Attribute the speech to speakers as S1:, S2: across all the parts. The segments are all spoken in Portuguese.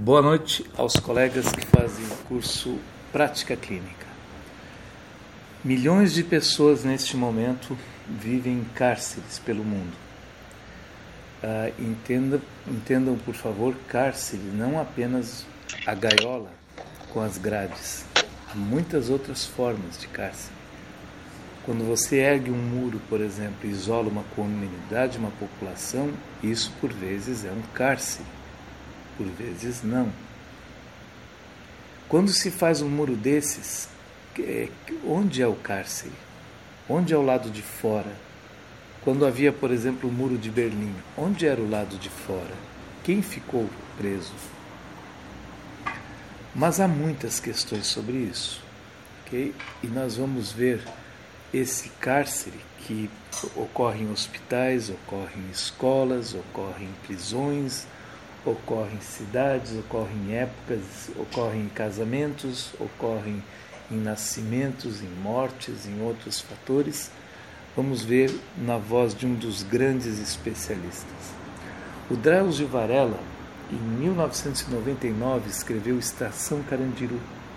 S1: Boa noite aos colegas que fazem o curso Prática Clínica. Milhões de pessoas neste momento vivem em cárceres pelo mundo. Entendam, por favor, cárcere, não apenas a gaiola com as grades. Há muitas outras formas de cárcere. Quando você ergue um muro, por exemplo, e isola uma comunidade, uma população, isso por vezes é um cárcere, por vezes não. Quando se faz um muro desses, onde é o cárcere? Onde é o lado de fora? Quando havia, por exemplo, o muro de Berlim, onde era o lado de fora? Quem ficou preso? Mas há muitas questões sobre isso, ok? E nós vamos ver esse cárcere que ocorre em hospitais, ocorre em escolas, ocorre em prisões, ocorre em cidades, ocorre em épocas, ocorre em casamentos, ocorre em nascimentos, em mortes, em outros fatores. Vamos ver na voz de um dos grandes especialistas. O Drauzio Varela, em 1999, escreveu Estação Carandiru.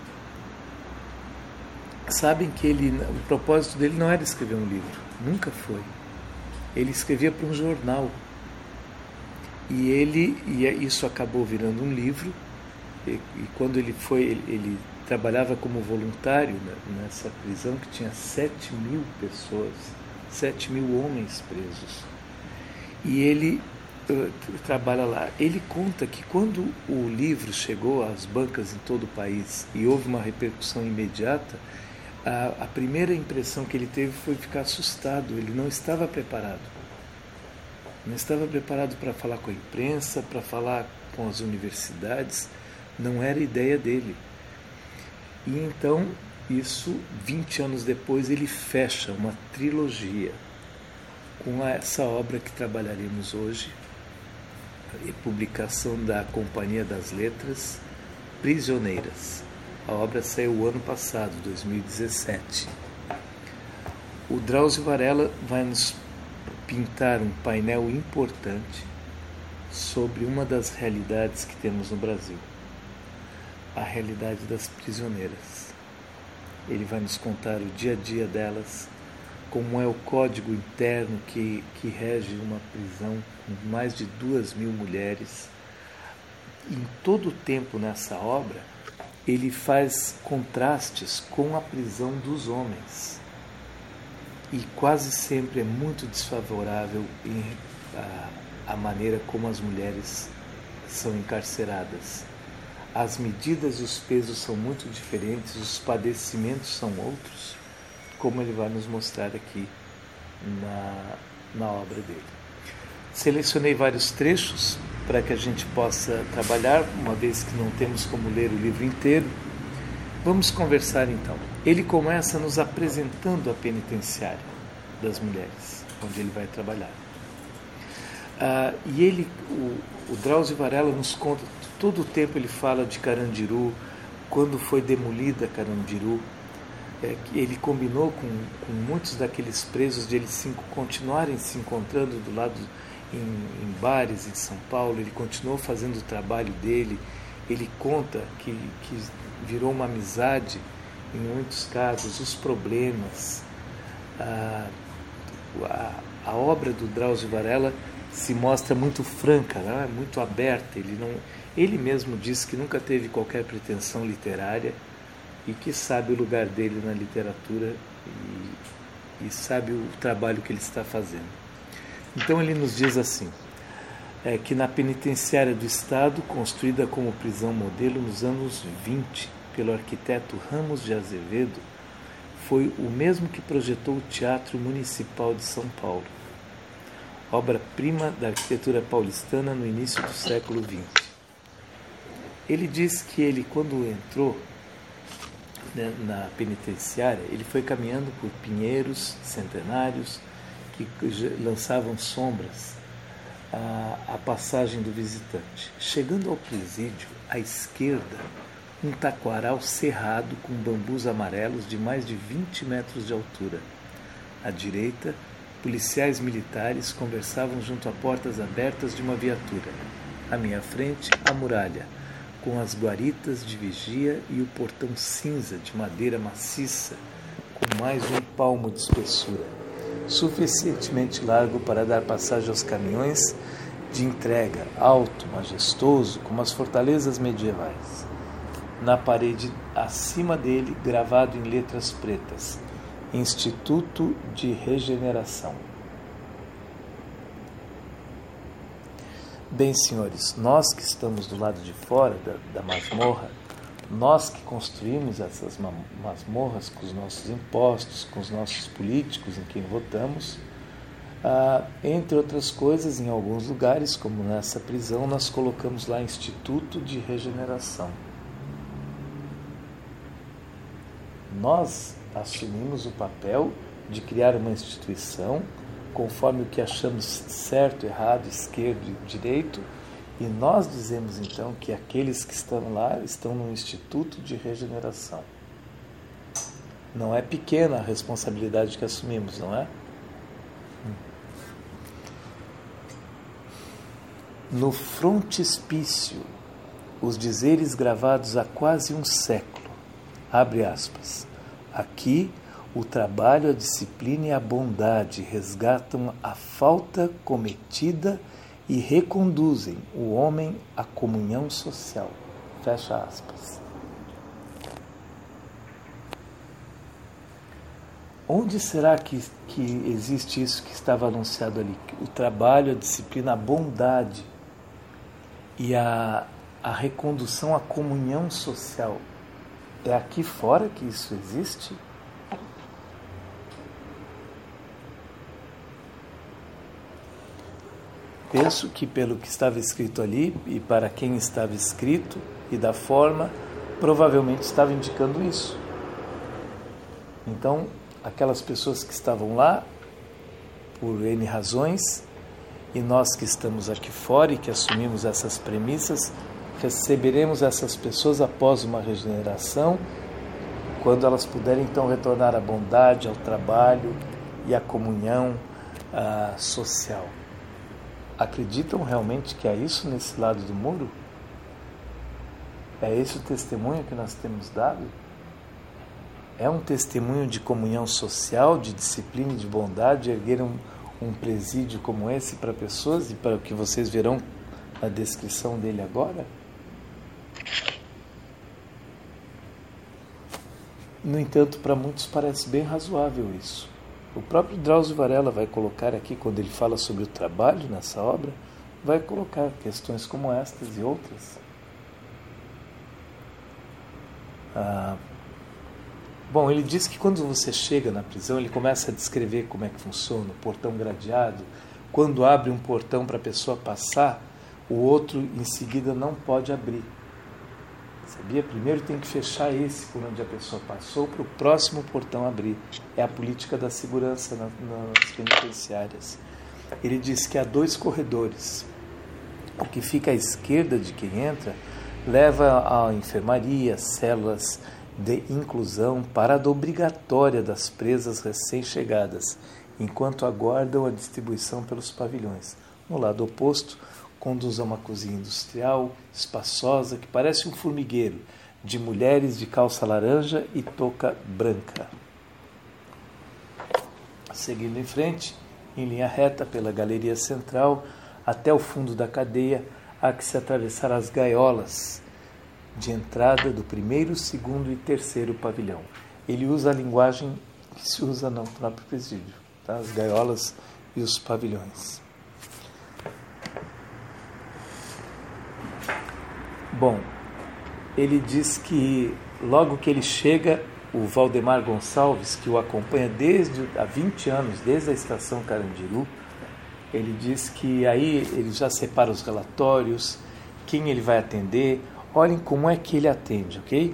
S1: Sabem que o propósito dele não era escrever um livro, nunca foi. Ele escrevia para um jornal. E isso acabou virando um livro. E quando ele trabalhava como voluntário nessa prisão que tinha 7.000 pessoas, 7.000 homens presos. E ele trabalha lá. Ele conta que quando o livro chegou às bancas em todo o país e houve uma repercussão imediata, a primeira impressão que ele teve foi ficar assustado. Ele não estava preparado. Não estava preparado para falar com a imprensa, para falar com as universidades. Não era ideia dele. E então, 20 anos depois, ele fecha uma trilogia com essa obra que trabalharemos hoje, a publicação da Companhia das Letras, Prisioneiras. A obra saiu o ano passado, 2017. O Drauzio Varela vai nos pintar um painel importante sobre uma das realidades que temos no Brasil, a realidade das prisioneiras. Ele vai nos contar o dia a dia delas, como é o código interno que rege uma prisão com mais de 2.000 mulheres. Em todo o tempo nessa obra, ele faz contrastes com a prisão dos homens. E quase sempre é muito desfavorável a maneira como as mulheres são encarceradas. As medidas e os pesos são muito diferentes, os padecimentos são outros, como ele vai nos mostrar aqui na obra dele. Selecionei vários trechos para que a gente possa trabalhar, uma vez que não temos como ler o livro inteiro. Vamos conversar então. Ele começa nos apresentando a penitenciária das mulheres, onde ele vai trabalhar. O Drauzio Varela nos conta, todo o tempo ele fala de Carandiru, quando foi demolida Carandiru. Ele combinou com muitos daqueles presos de eles continuarem se encontrando do lado em bares em São Paulo. Ele continuou fazendo o trabalho dele. Ele conta que virou uma amizade em muitos casos, os problemas. A obra do Drauzio Varela se mostra muito franca, né? Muito aberta. Ele mesmo disse que nunca teve qualquer pretensão literária e que sabe o lugar dele na literatura e sabe o trabalho que ele está fazendo. Então ele nos diz assim, que na penitenciária do Estado, construída como prisão modelo nos anos 20 pelo arquiteto Ramos de Azevedo, foi o mesmo que projetou o Teatro Municipal de São Paulo, obra-prima da arquitetura paulistana no início do século XX. Ele diz que quando entrou na penitenciária, ele foi caminhando por pinheiros centenários que lançavam sombras à passagem do visitante. Chegando ao presídio, à esquerda, um taquaral cerrado com bambus amarelos de mais de 20 metros de altura. À direita, policiais militares conversavam junto a portas abertas de uma viatura. À minha frente, a muralha, com as guaritas de vigia e o portão cinza de madeira maciça, com mais um palmo de espessura, suficientemente largo para dar passagem aos caminhões de entrega, alto, majestoso, como as fortalezas medievais. Na parede acima dele, gravado em letras pretas, Instituto de Regeneração. Bem, senhores, nós que estamos do lado de fora da masmorra, nós que construímos essas masmorras com os nossos impostos, com os nossos políticos em quem votamos, entre outras coisas, em alguns lugares, como nessa prisão, nós colocamos lá Instituto de Regeneração. Nós assumimos o papel de criar uma instituição conforme o que achamos certo, errado, esquerdo e direito, e nós dizemos então que aqueles que estão lá estão no Instituto de Regeneração. Não é pequena a responsabilidade que assumimos, não é? No frontispício, os dizeres gravados há quase um século, abre aspas, aqui o trabalho, a disciplina e a bondade resgatam a falta cometida e reconduzem o homem à comunhão social. Fecha aspas. Onde será que existe isso que estava anunciado ali? O trabalho, a disciplina, a bondade e a recondução à comunhão social. É aqui fora que isso existe? Penso que pelo que estava escrito ali, e para quem estava escrito, e da forma, provavelmente estava indicando isso. Então, aquelas pessoas que estavam lá, por N razões, e nós que estamos aqui fora e que assumimos essas premissas, receberemos essas pessoas após uma regeneração, quando elas puderem então retornar à bondade, ao trabalho e à comunhão social. Acreditam realmente que há isso nesse lado do muro? É esse o testemunho que nós temos dado? É um testemunho de comunhão social, de disciplina e de bondade, erguer um presídio como esse para pessoas e para o que vocês verão na descrição dele agora? No entanto, para muitos parece bem razoável isso. O próprio Drauzio Varela vai colocar aqui, quando ele fala sobre o trabalho nessa obra, vai colocar questões como estas e outras. Bom, ele diz que quando você chega na prisão, ele começa a descrever como é que funciona, o portão gradeado. Quando abre um portão para a pessoa passar, o outro em seguida não pode abrir. Sabia? Primeiro tem que fechar esse por onde a pessoa passou para o próximo portão abrir. É a política da segurança nas penitenciárias. Ele diz que há 2 corredores. O que fica à esquerda de quem entra leva à enfermaria, células de inclusão, parada obrigatória das presas recém-chegadas, enquanto aguardam a distribuição pelos pavilhões. No lado oposto, conduz a uma cozinha industrial, espaçosa, que parece um formigueiro, de mulheres de calça laranja e touca branca. Seguindo em frente, em linha reta pela galeria central, até o fundo da cadeia, há que se atravessar as gaiolas de entrada do 1º, 2º e 3º pavilhão. Ele usa a linguagem que se usa no próprio presídio, tá? As gaiolas e os pavilhões. Bom, ele diz que logo que ele chega, o Valdemar Gonçalves, que o acompanha há 20 anos, desde a estação Carandiru, ele diz que aí ele já separa os relatórios, quem ele vai atender. Olhem como é que ele atende, ok?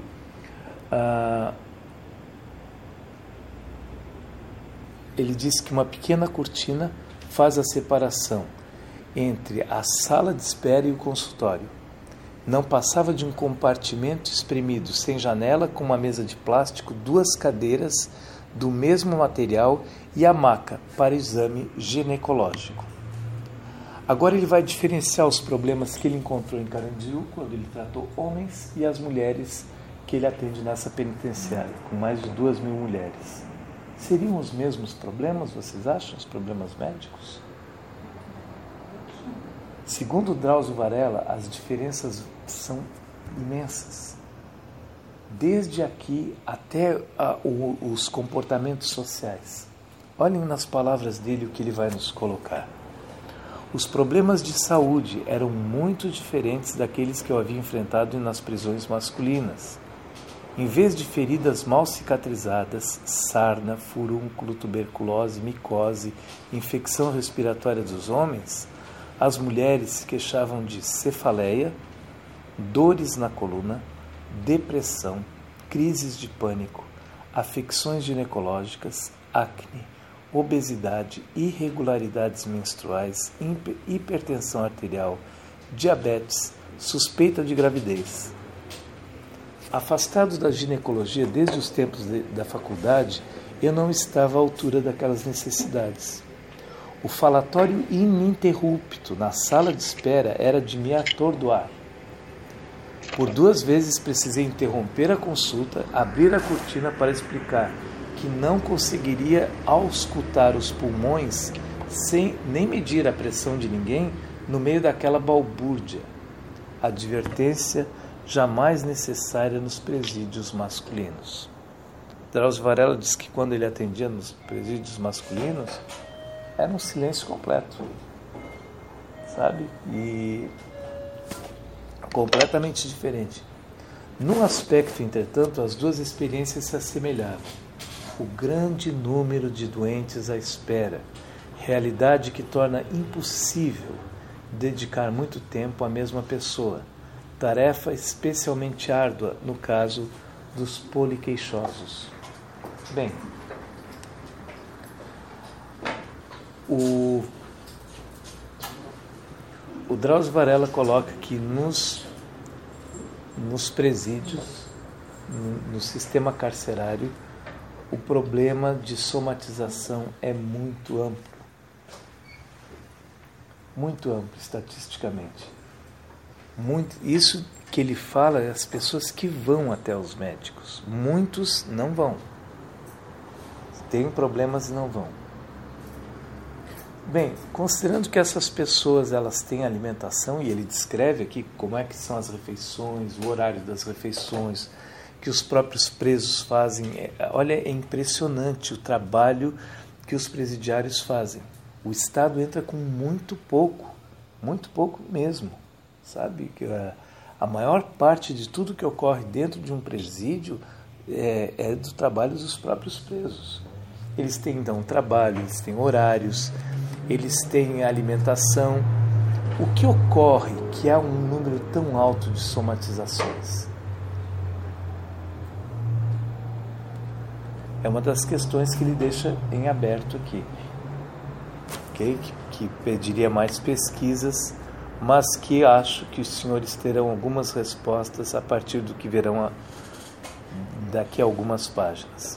S1: Ele diz que uma pequena cortina faz a separação entre a sala de espera e o consultório. Não passava de um compartimento espremido, sem janela, com uma mesa de plástico, 2 cadeiras do mesmo material e a maca para exame ginecológico. Agora ele vai diferenciar os problemas que ele encontrou em Carandiru, quando ele tratou homens, e as mulheres que ele atende nessa penitenciária, com mais de 2.000 mulheres. Seriam os mesmos problemas, vocês acham, os problemas médicos? Segundo Drauzio Varela, as diferenças são imensas. Desde aqui até os comportamentos sociais. Olhem nas palavras dele o que ele vai nos colocar. Os problemas de saúde eram muito diferentes daqueles que eu havia enfrentado nas prisões masculinas. Em vez de feridas mal cicatrizadas, sarna, furúnculo, tuberculose, micose, infecção respiratória dos homens, as mulheres se queixavam de cefaleia, dores na coluna, depressão, crises de pânico, afecções ginecológicas, acne, obesidade, irregularidades menstruais, hipertensão arterial, diabetes, suspeita de gravidez. Afastado da ginecologia desde os tempos da faculdade, eu não estava à altura daquelas necessidades. O falatório ininterrupto na sala de espera era de me atordoar. Por 2 vezes precisei interromper a consulta, abrir a cortina para explicar que não conseguiria auscultar os pulmões sem nem medir a pressão de ninguém no meio daquela balbúrdia. Advertência jamais necessária nos presídios masculinos. Drauzio Varela diz que quando ele atendia nos presídios masculinos, era um silêncio completo, sabe? E completamente diferente. Num aspecto, entretanto, as 2 experiências se assemelhavam. O grande número de doentes à espera, realidade que torna impossível dedicar muito tempo à mesma pessoa, tarefa especialmente árdua no caso dos poliqueixosos. Bem, o Drauzio Varela coloca que nos presídios, no sistema carcerário, o problema de somatização é muito amplo estatisticamente. Isso que ele fala é as pessoas que vão até os médicos. Muitos não vão. Têm problemas e não vão. Bem, considerando que essas pessoas elas têm alimentação, e ele descreve aqui como é que são as refeições, o horário das refeições, que os próprios presos fazem. Olha, é impressionante o trabalho que os presidiários fazem. O Estado entra com muito pouco mesmo, sabe? Que a maior parte de tudo que ocorre dentro de um presídio é do trabalho dos próprios presos. Eles têm, então, trabalho, eles têm horários, eles têm alimentação. O que ocorre que há um número tão alto de somatizações? É uma das questões que ele deixa em aberto aqui, okay? Que pediria mais pesquisas, mas que acho que os senhores terão algumas respostas a partir do que verão daqui a algumas páginas.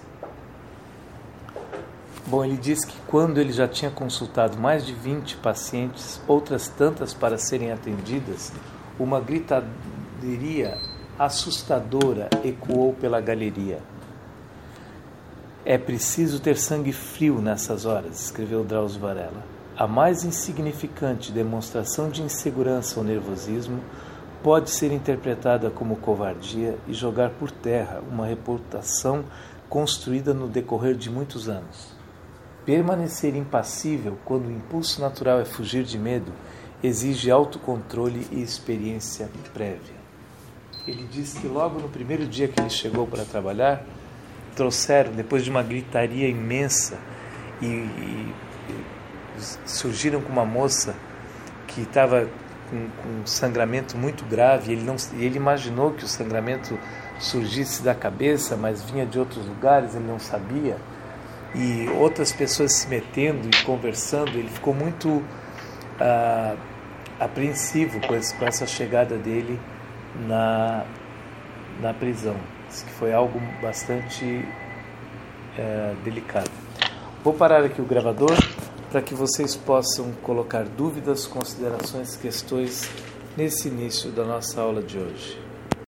S1: Bom, ele diz que quando ele já tinha consultado mais de 20 pacientes, outras tantas para serem atendidas, uma gritaria assustadora ecoou pela galeria. É preciso ter sangue frio nessas horas, escreveu Drauzio Varela. A mais insignificante demonstração de insegurança ou nervosismo pode ser interpretada como covardia e jogar por terra uma reputação construída no decorrer de muitos anos. Permanecer impassível quando o impulso natural é fugir de medo exige autocontrole e experiência prévia. Ele diz que logo no primeiro dia que ele chegou para trabalhar, trouxeram, depois de uma gritaria imensa, e surgiram com uma moça que estava com um sangramento muito grave. Ele imaginou que o sangramento surgisse da cabeça, mas vinha de outros lugares, ele não sabia. E outras pessoas se metendo e conversando, ele ficou muito apreensivo com essa chegada dele na prisão. Diz que foi algo bastante delicado. Vou parar aqui o gravador para que vocês possam colocar dúvidas, considerações, questões nesse início da nossa aula de hoje.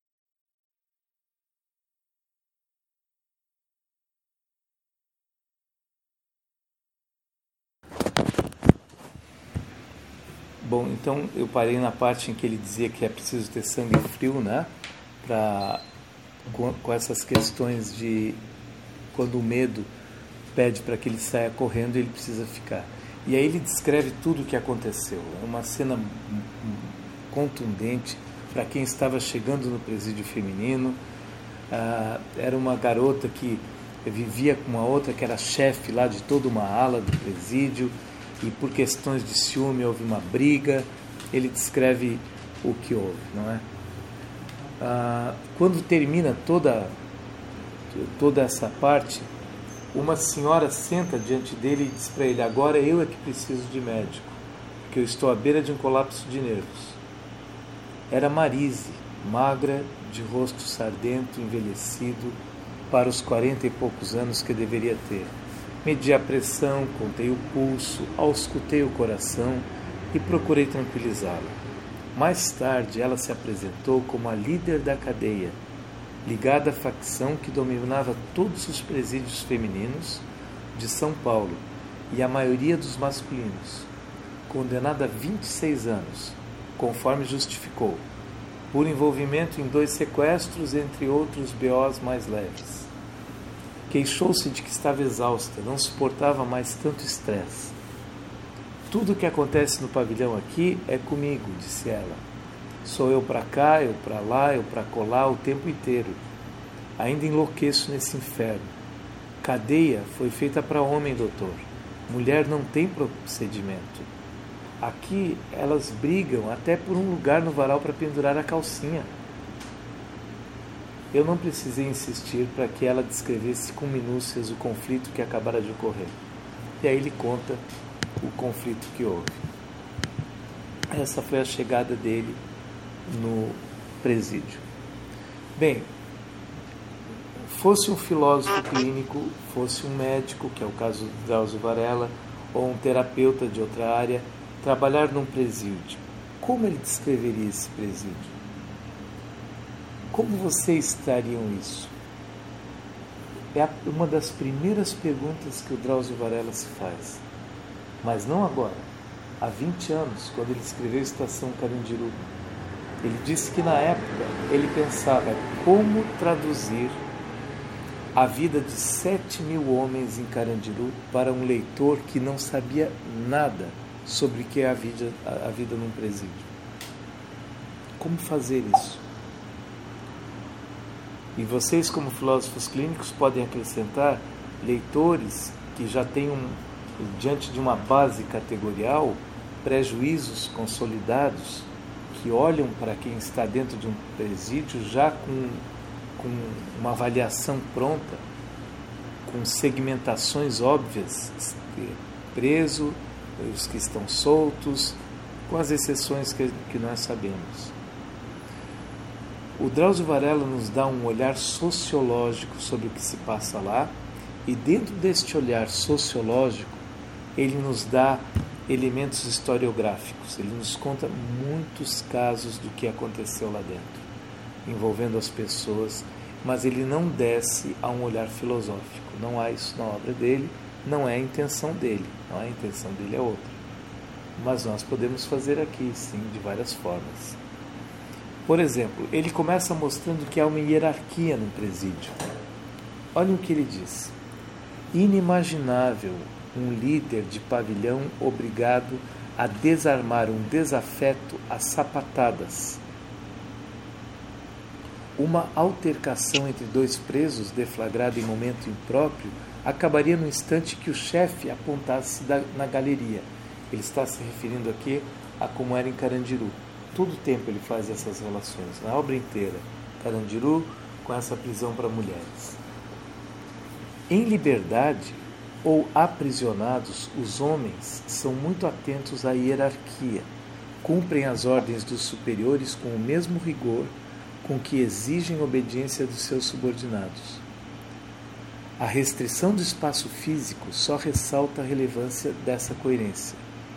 S1: Bom, então eu parei na parte em que ele dizia que é preciso ter sangue frio, né? Com essas questões de quando o medo pede para que ele saia correndo, ele precisa ficar. E aí ele descreve tudo o que aconteceu. É uma cena contundente para quem estava chegando no presídio feminino. Era uma garota que vivia com uma outra que era chefe lá de toda uma ala do presídio, e por questões de ciúme houve uma briga. Ele descreve o que houve, não é? Quando termina toda essa parte, uma senhora senta diante dele e diz para ele: agora eu é que preciso de médico, porque eu estou à beira de um colapso de nervos. Era Marise, magra, de rosto sardento, envelhecido, para os 40 e poucos anos que deveria ter. Medi a pressão, contei o pulso, auscultei o coração e procurei tranquilizá-la. Mais tarde, ela se apresentou como a líder da cadeia, ligada à facção que dominava todos os presídios femininos de São Paulo e a maioria dos masculinos, condenada a 26 anos, conforme justificou, por envolvimento em 2 sequestros, entre outros BOs mais leves. Queixou-se de que estava exausta, não suportava mais tanto estresse. Tudo o que acontece no pavilhão aqui é comigo, disse ela. Sou eu para cá, eu para lá, eu para colar o tempo inteiro. Ainda enlouqueço nesse inferno. Cadeia foi feita para homem, doutor. Mulher não tem procedimento. Aqui elas brigam até por um lugar no varal para pendurar a calcinha. Eu não precisei insistir para que ela descrevesse com minúcias o conflito que acabara de ocorrer. E aí ele conta o conflito que houve. Essa foi a chegada dele no presídio. Bem, fosse um filósofo clínico, fosse um médico, que é o caso do Drauzio Varela, ou um terapeuta de outra área, trabalhar num presídio, como ele descreveria esse presídio? Como vocês estariam isso? É uma das primeiras perguntas que o Drauzio Varela se faz. Mas não agora. Há 20 anos, quando ele escreveu Estação Carandiru. Ele disse que na época ele pensava como traduzir a vida de 7.000 homens em Carandiru para um leitor que não sabia nada sobre o que é a vida num presídio. Como fazer isso? E vocês, como filósofos clínicos, podem acrescentar leitores que já tenham, diante de uma base categorial, prejuízos consolidados, que olham para quem está dentro de um presídio já com uma avaliação pronta, com segmentações óbvias, preso, os que estão soltos, com as exceções que nós sabemos. O Drauzio Varela nos dá um olhar sociológico sobre o que se passa lá, e dentro deste olhar sociológico, ele nos dá elementos historiográficos, ele nos conta muitos casos do que aconteceu lá dentro, envolvendo as pessoas, mas ele não desce a um olhar filosófico. Não há isso na obra dele, não é a intenção dele, não é a intenção dele é outra. Mas nós podemos fazer aqui, sim, de várias formas. Por exemplo, ele começa mostrando que há uma hierarquia no presídio. Olha o que ele diz. Inimaginável um líder de pavilhão obrigado a desarmar um desafeto a sapatadas. Uma altercação entre 2 presos, deflagrada em momento impróprio, acabaria no instante que o chefe apontasse na galeria. Ele está se referindo aqui a como era em Carandiru. Todo o tempo ele faz essas relações, na obra inteira. Carandiru com essa prisão para mulheres. Em liberdade ou aprisionados, os homens são muito atentos à hierarquia, cumprem as ordens dos superiores com o mesmo rigor com que exigem obediência dos seus subordinados. A restrição do espaço físico só ressalta a relevância dessa coerência.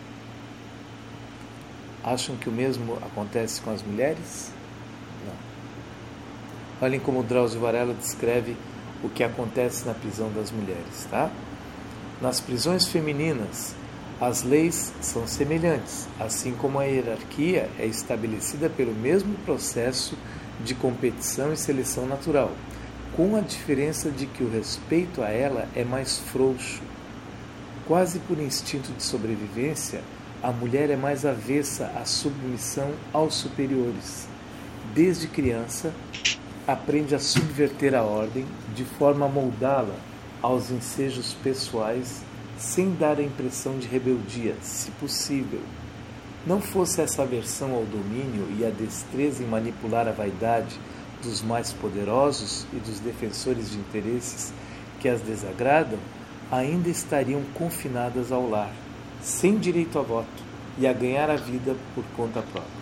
S1: Acham que o mesmo acontece com as mulheres? Não. Olhem como Drauzio Varela descreve o que acontece na prisão das mulheres, tá? Nas prisões femininas, as leis são semelhantes, assim como a hierarquia é estabelecida pelo mesmo processo de competição e seleção natural, com a diferença de que o respeito a ela é mais frouxo. Quase por instinto de sobrevivência, a mulher é mais avessa à submissão aos superiores. Desde criança, aprende a subverter a ordem, de forma a moldá-la aos ensejos pessoais, sem dar a impressão de rebeldia, se possível. Não fosse essa aversão ao domínio e a destreza em manipular a vaidade dos mais poderosos e dos defensores de interesses que as desagradam, ainda estariam confinadas ao lar, sem direito a voto e a ganhar a vida por conta própria.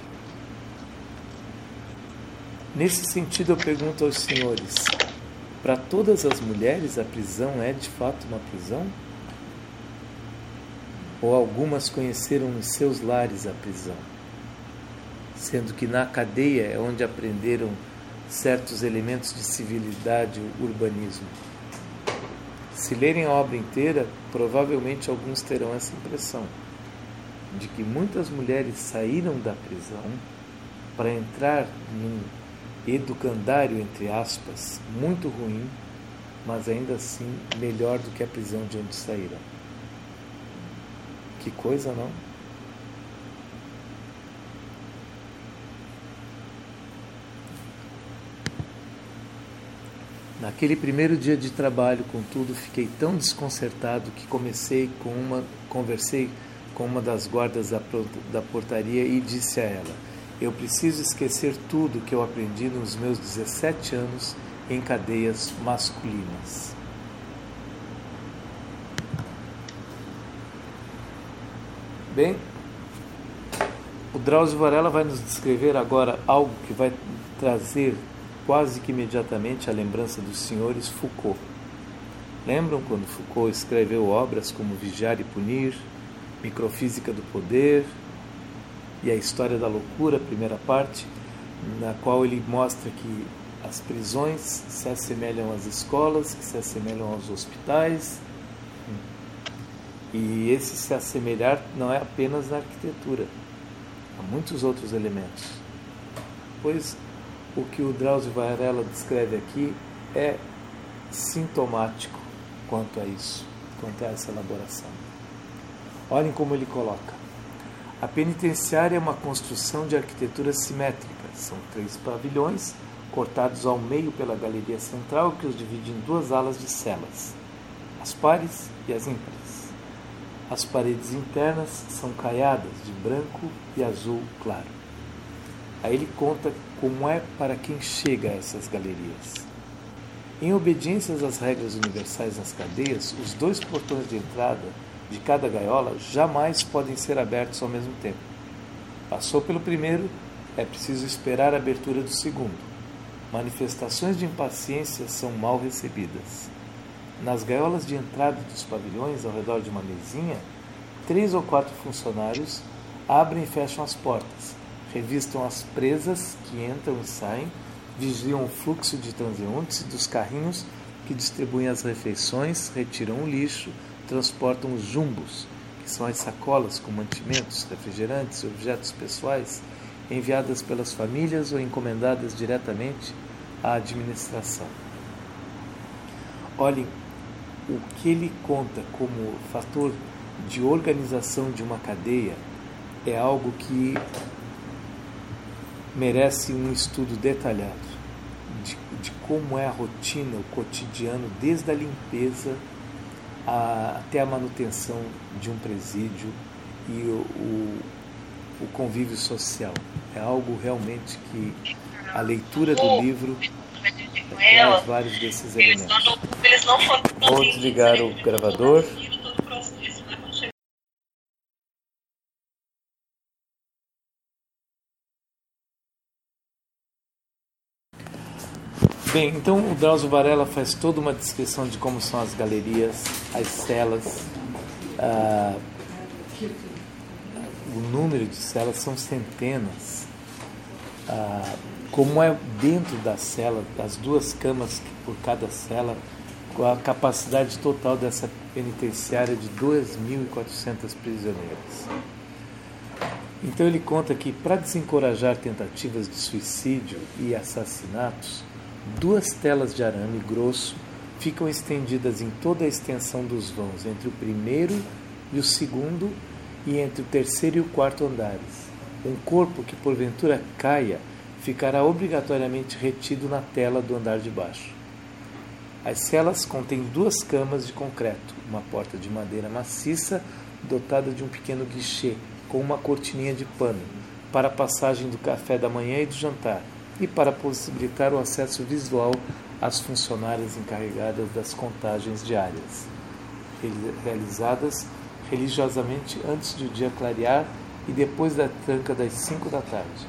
S1: Nesse sentido, eu pergunto aos senhores, para todas as mulheres a prisão é de fato uma prisão? Ou algumas conheceram nos seus lares a prisão, sendo que na cadeia é onde aprenderam certos elementos de civilidade e urbanismo? Se lerem a obra inteira, provavelmente alguns terão essa impressão de que muitas mulheres saíram da prisão para entrar num educandário, entre aspas, muito ruim, mas ainda assim melhor do que a prisão de onde saíram. Que coisa, não? Naquele primeiro dia de trabalho, contudo, fiquei tão desconcertado que conversei com uma das guardas da portaria e disse a ela: eu preciso esquecer tudo que eu aprendi nos meus 17 anos em cadeias masculinas. Bem, o Drauzio Varela vai nos descrever agora algo que vai trazer quase que imediatamente a lembrança dos senhores Foucault. Lembram quando Foucault escreveu obras como Vigiar e Punir, Microfísica do Poder e A História da Loucura, a primeira parte, na qual ele mostra que as prisões se assemelham às escolas, que se assemelham aos hospitais, e esse se assemelhar não é apenas na arquitetura, há muitos outros elementos. Pois o que o Drauzio Varela descreve aqui é sintomático quanto a isso, quanto a essa elaboração. Olhem como ele coloca. A penitenciária é uma construção de arquitetura simétrica. São 3 pavilhões, cortados ao meio pela galeria central, que os divide em 2 alas de celas, as pares e as ímpares. As paredes internas são caiadas de branco e azul claro. Aí ele conta como é para quem chega a essas galerias. Em obediência às regras universais nas cadeias, os 2 portões de entrada de cada gaiola jamais podem ser abertos ao mesmo tempo. Passou pelo primeiro, é preciso esperar a abertura do segundo. Manifestações de impaciência são mal recebidas. Nas gaiolas de entrada dos pavilhões, ao redor de uma mesinha, 3 ou 4 funcionários abrem e fecham as portas, revistam as presas que entram e saem, vigiam o fluxo de transeuntes e dos carrinhos que distribuem as refeições, retiram o lixo, transportam os jumbos, que são as sacolas com mantimentos, refrigerantes e objetos pessoais, enviadas pelas famílias ou encomendadas diretamente à administração. Olhem, o que ele conta como fator de organização de uma cadeia é algo que merece um estudo detalhado de como é a rotina, o cotidiano, desde a limpeza até a manutenção de um presídio e o convívio social. É algo realmente que a leitura do livro traz vários desses elementos. Vou desligar o gravador. Bem, então o Drauzio Varela faz toda uma descrição de como são as galerias, as celas, o número de celas são centenas, como é dentro da cela, das 2 camas por cada cela, com a capacidade total dessa penitenciária de 2.400 prisioneiros. Então ele conta que, para desencorajar tentativas de suicídio e assassinatos, 2 telas de arame grosso ficam estendidas em toda a extensão dos vãos, entre o primeiro e o segundo e entre o terceiro e o quarto andares. Um corpo que porventura caia ficará obrigatoriamente retido na tela do andar de baixo. As celas contêm 2 camas de concreto, uma porta de madeira maciça dotada de um pequeno guichê com uma cortininha de pano para a passagem do café da manhã e do jantar e para possibilitar o acesso visual às funcionárias encarregadas das contagens diárias, realizadas religiosamente antes de o dia clarear e depois da tranca das 5 da tarde.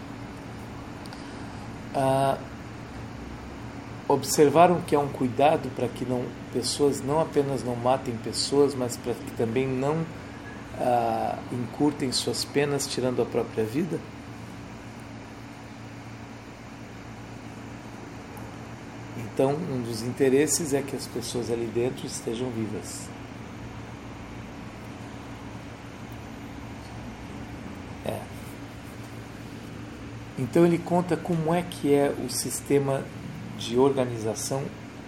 S1: Observaram que há um cuidado para que pessoas não apenas não matem pessoas, mas para que também não encurtem suas penas tirando a própria vida? Então, um dos interesses é que as pessoas ali dentro estejam vivas. Então ele conta como é que é o sistema de organização.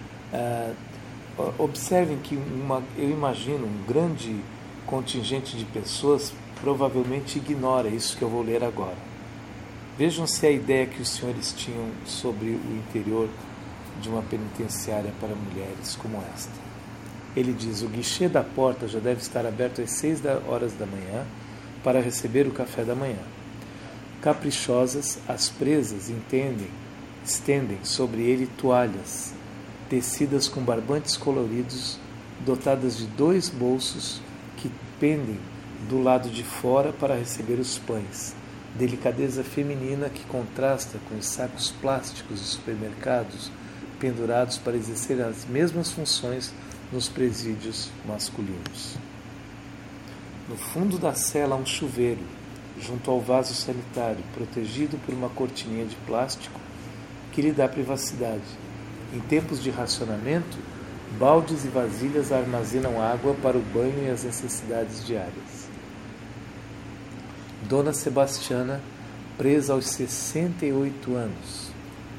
S1: Observem que eu imagino um grande contingente de pessoas provavelmente ignora isso que eu vou ler agora. Vejam se a ideia que os senhores tinham sobre o interior de uma penitenciária para mulheres como esta. Ele diz: o guichê da porta já deve estar aberto às 6 horas da manhã para receber o café da manhã. Caprichosas, as presas estendem sobre ele toalhas, tecidas com barbantes coloridos, dotadas de 2 bolsos que pendem do lado de fora para receber os pães. Delicadeza feminina que contrasta com os sacos plásticos dos supermercados, pendurados para exercer as mesmas funções nos presídios masculinos. No fundo da cela há um chuveiro, junto ao vaso sanitário, protegido por uma cortininha de plástico que lhe dá privacidade. Em tempos de racionamento, baldes e vasilhas armazenam água para o banho e as necessidades diárias. Dona Sebastiana, presa aos 68 anos.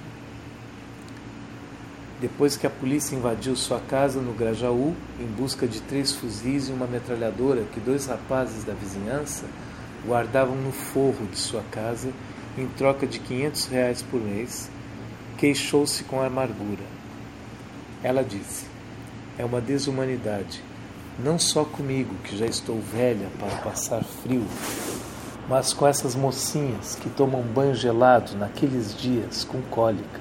S1: Depois que a polícia invadiu sua casa no Grajaú, em busca de 3 fuzis e uma metralhadora que 2 rapazes da vizinhança guardavam no forro de sua casa em troca de R$500 por mês, queixou-se com amargura. Ela disse: é uma desumanidade, não só comigo, que já estou velha para passar frio, mas com essas mocinhas que tomam banho gelado naqueles dias com cólica.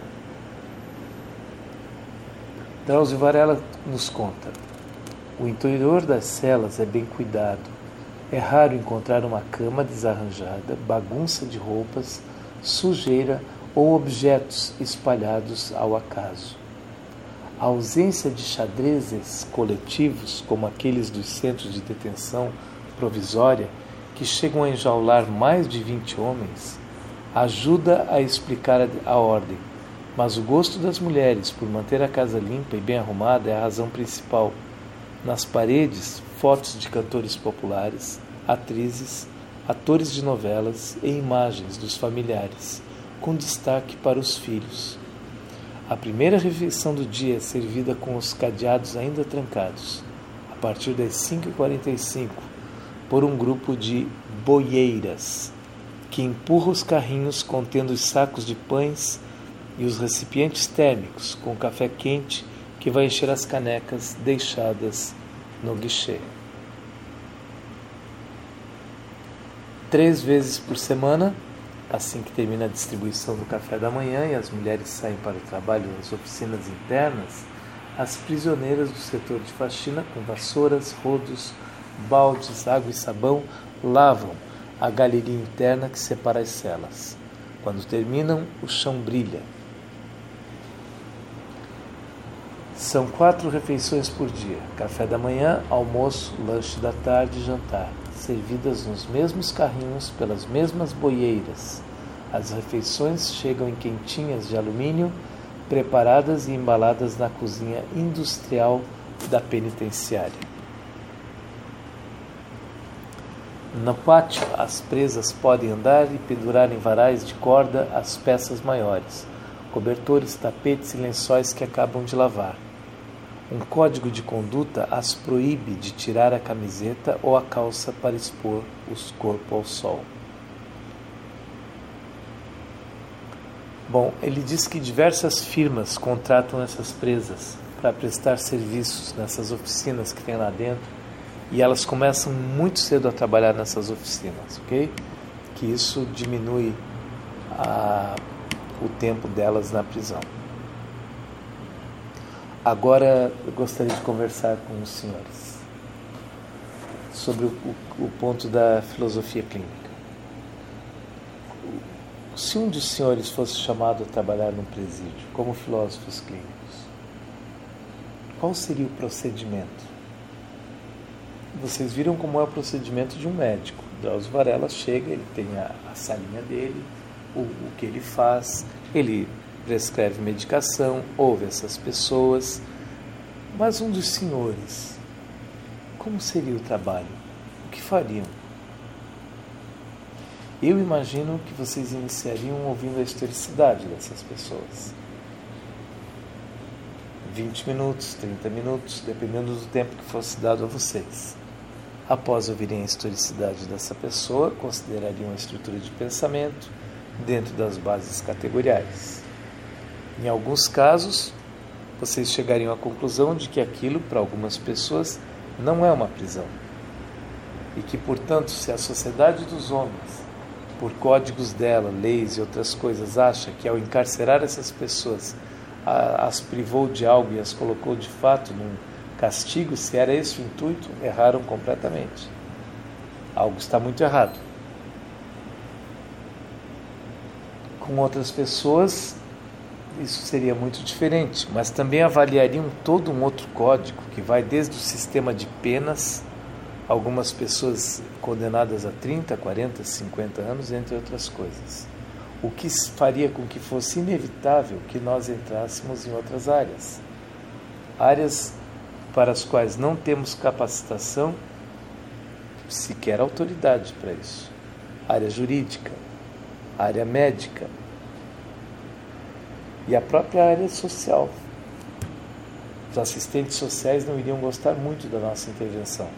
S1: Drauzio Varela nos conta: o interior das celas é bem cuidado. É raro encontrar uma cama desarranjada, bagunça de roupas, sujeira ou objetos espalhados ao acaso. A ausência de xadrezes coletivos, como aqueles dos centros de detenção provisória, que chegam a enjaular mais de 20 homens, ajuda a explicar a ordem, mas o gosto das mulheres por manter a casa limpa e bem arrumada é a razão principal. Nas paredes, fotos de cantores populares, atrizes, atores de novelas e imagens dos familiares, com destaque para os filhos. A primeira refeição do dia é servida com os cadeados ainda trancados, a partir das 5h45, por um grupo de boieiras, que empurra os carrinhos contendo os sacos de pães e os recipientes térmicos com café quente que vai encher as canecas deixadas no guichê. 3 vezes por semana, assim que termina a distribuição do café da manhã e as mulheres saem para o trabalho nas oficinas internas, as prisioneiras do setor de faxina, com vassouras, rodos, baldes, água e sabão, lavam a galeria interna que separa as celas. Quando terminam, o chão brilha. São 4 refeições por dia: café da manhã, almoço, lanche da tarde e jantar, servidas nos mesmos carrinhos pelas mesmas boieiras. As refeições chegam em quentinhas de alumínio, preparadas e embaladas na cozinha industrial da penitenciária. No pátio, as presas podem andar e pendurar em varais de corda as peças maiores, cobertores, tapetes e lençóis que acabam de lavar. Um código de conduta as proíbe de tirar a camiseta ou a calça para expor o corpo ao sol. Bom, ele diz que diversas firmas contratam essas presas para prestar serviços nessas oficinas que tem lá dentro, e elas começam muito cedo a trabalhar nessas oficinas, ok? Que isso diminui o tempo delas na prisão. Agora eu gostaria de conversar com os senhores sobre o ponto da filosofia clínica. Se um dos senhores fosse chamado a trabalhar num presídio como filósofos clínicos, qual seria o procedimento? Vocês viram como é o procedimento de um médico. Drauzio Varela chega, ele tem a salinha dele, o que ele faz, ele prescreve medicação, ouve essas pessoas. Mas um dos senhores, como seria o trabalho? O que fariam? Eu imagino que vocês iniciariam ouvindo a historicidade dessas pessoas. 20 minutos, 30 minutos, dependendo do tempo que fosse dado a vocês. Após ouvirem a historicidade dessa pessoa, considerariam a estrutura de pensamento dentro das bases categoriais. Em alguns casos, vocês chegariam à conclusão de que aquilo, para algumas pessoas, não é uma prisão. E que, portanto, se a sociedade dos homens, por códigos dela, leis e outras coisas, acha que ao encarcerar essas pessoas as privou de algo e as colocou de fato num castigo, se era esse o intuito, erraram completamente. Algo está muito errado. Com outras pessoas, isso seria muito diferente, mas também avaliariam todo um outro código que vai desde o sistema de penas, algumas pessoas condenadas a 30, 40, 50 anos, entre outras coisas. O que faria com que fosse inevitável que nós entrássemos em outras áreas. Áreas para as quais não temos capacitação, sequer autoridade para isso. Área jurídica, área médica e a própria área social. Os assistentes sociais não iriam gostar muito da nossa intervenção.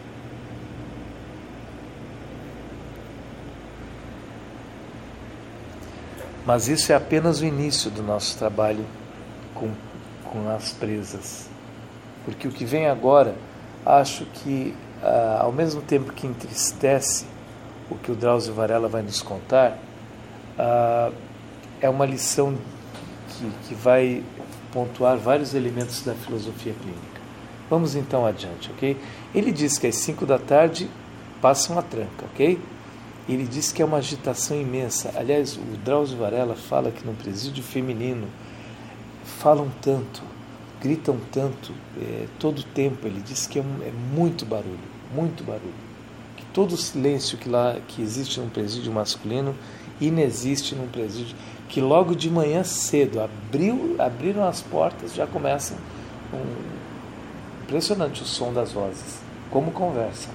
S1: Mas isso é apenas o início do nosso trabalho com as presas. Porque o que vem agora, acho que, ao mesmo tempo que entristece o que o Drauzio Varela vai nos contar, é uma lição que vai pontuar vários elementos da filosofia clínica. Vamos então adiante, ok? Ele diz que às 5 da tarde passa uma tranca, ok? Ele diz que é uma agitação imensa. Aliás, o Drauzio Varela fala que no presídio feminino falam tanto, gritam tanto, todo o tempo. Ele diz que é muito barulho, muito barulho. Que todo o silêncio que existe no presídio masculino inexiste num presídio, que logo de manhã cedo abriram as portas, já começa impressionante o som das vozes, como conversam.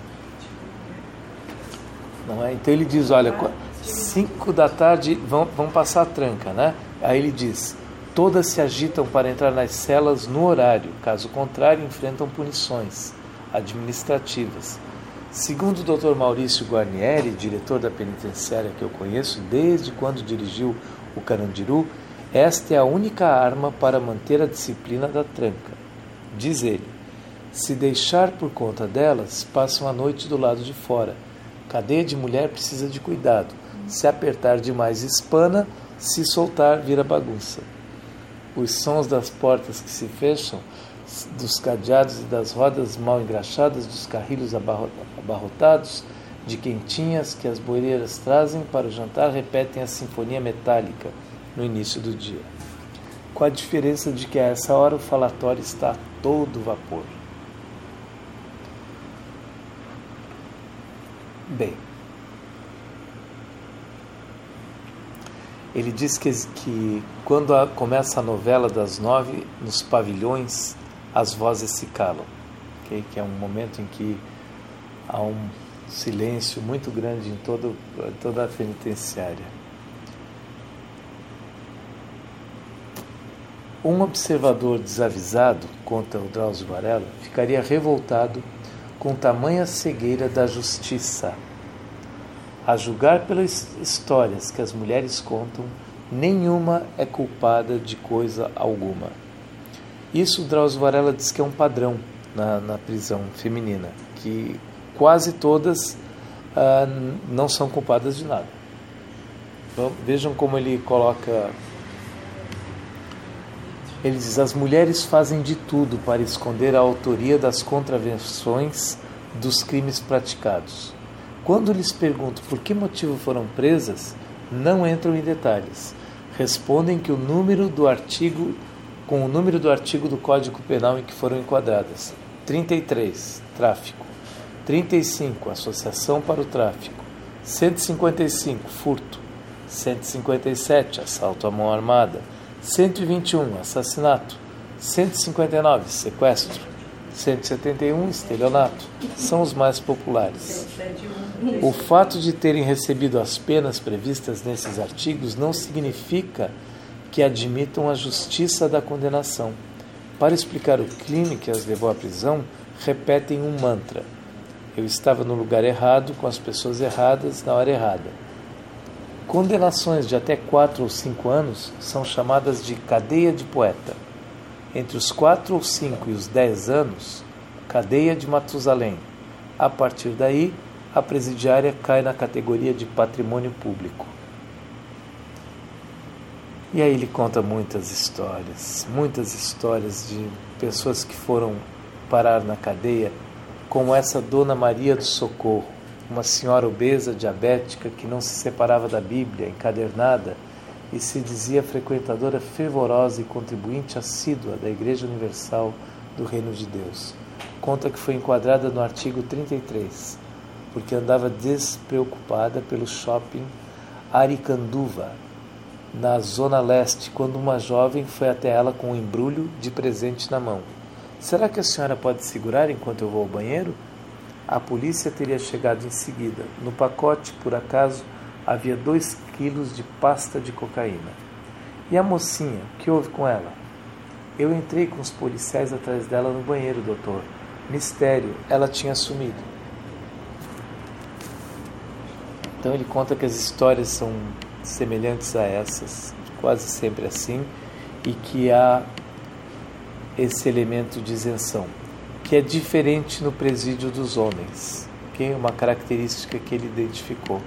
S1: Não é? Então ele diz, olha, 5 da tarde vão passar a tranca, né? Aí ele diz, todas se agitam para entrar nas celas no horário, caso contrário enfrentam punições administrativas. Segundo o Dr. Maurício Guarnieri, diretor da penitenciária que eu conheço desde quando dirigiu o Carandiru, esta é a única arma para manter a disciplina da tranca. Diz ele, se deixar por conta delas, passam a noite do lado de fora. Cadeia de mulher precisa de cuidado. Se apertar demais espana, se soltar vira bagunça. Os sons das portas que se fecham, dos cadeados e das rodas mal engraxadas, dos carrilhos abarrotados, de quentinhas que as boieiras trazem para o jantar, repetem a sinfonia metálica no início do dia. com a diferença de que a essa hora o falatório está a todo vapor. Bem, ele diz que quando começa a novela das 9, nos pavilhões, as vozes se calam, okay? Que é um momento em que há um silêncio muito grande em toda a penitenciária. Um observador desavisado, conta o Drauzio Varela, ficaria revoltado com tamanha cegueira da justiça. A julgar pelas histórias que as mulheres contam, nenhuma é culpada de coisa alguma. Isso o Drauzio Varela diz que é um padrão na prisão feminina, que quase todas não são culpadas de nada. Então, vejam como ele coloca. Ele diz: as mulheres fazem de tudo para esconder a autoria das contravenções dos crimes praticados. Quando lhes pergunto por que motivo foram presas, não entram em detalhes. Respondem que com o número do artigo do Código Penal em que foram enquadradas: 33, tráfico; 35, associação para o tráfico; 155, furto; 157, assalto à mão armada; 121, assassinato; 159, sequestro; 171, estelionato. São os mais populares. O fato de terem recebido as penas previstas nesses artigos não significa que admitam a justiça da condenação. Para explicar o crime que as levou à prisão, repetem um mantra: eu estava no lugar errado, com as pessoas erradas, na hora errada. Condenações de até 4 ou 5 anos são chamadas de cadeia de poeta. Entre os 4 ou 5 e os 10 anos, cadeia de Matusalém. A partir daí, a presidiária cai na categoria de patrimônio público. E aí ele conta muitas histórias de pessoas que foram parar na cadeia, como essa Dona Maria do Socorro, uma senhora obesa, diabética, que não se separava da Bíblia, encadernada, e se dizia frequentadora fervorosa e contribuinte assídua da Igreja Universal do Reino de Deus. Conta que foi enquadrada no artigo 33, porque andava despreocupada pelo shopping Aricanduva, na Zona Leste, quando uma jovem foi até ela com um embrulho de presente na mão. Será que a senhora pode segurar enquanto eu vou ao banheiro? A polícia teria chegado em seguida. No pacote, por acaso, havia 2 quilos de pasta de cocaína. E a mocinha, o que houve com ela? Eu entrei com os policiais atrás dela no banheiro, doutor. Mistério, ela tinha sumido. Então ele conta que as histórias são semelhantes a essas, quase sempre assim, e que há esse elemento de isenção, que é diferente no presídio dos homens, que é uma característica que ele identificou.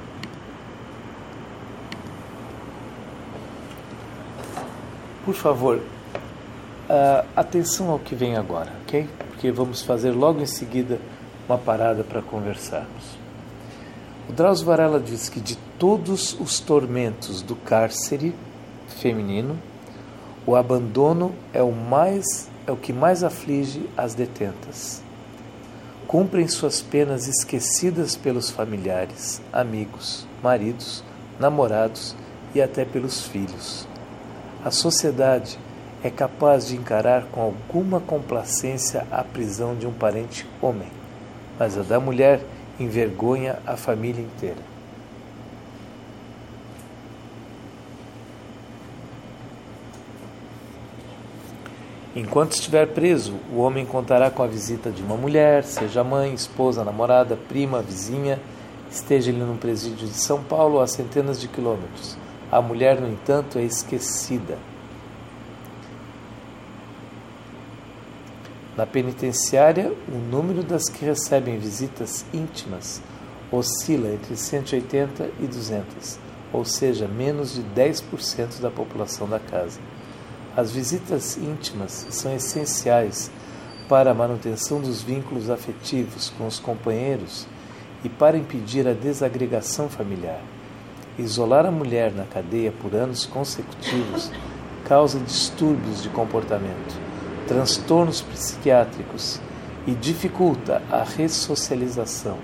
S1: Por favor, atenção ao que vem agora, ok? Porque vamos fazer logo em seguida uma parada para conversarmos. O Drauzio Varela diz que de todos os tormentos do cárcere feminino, o abandono é o que mais aflige as detentas. Cumprem suas penas esquecidas pelos familiares, amigos, maridos, namorados e até pelos filhos. A sociedade é capaz de encarar com alguma complacência a prisão de um parente homem, mas a da mulher envergonha a família inteira. Enquanto estiver preso, o homem contará com a visita de uma mulher, seja mãe, esposa, namorada, prima, vizinha, esteja ele num presídio de São Paulo a centenas de quilômetros. A mulher, no entanto, é esquecida. Na penitenciária, o número das que recebem visitas íntimas oscila entre 180 e 200, ou seja, menos de 10% da população da casa. As visitas íntimas são essenciais para a manutenção dos vínculos afetivos com os companheiros e para impedir a desagregação familiar. Isolar a mulher na cadeia por anos consecutivos causa distúrbios de comportamento, transtornos psiquiátricos e dificulta a ressocialização.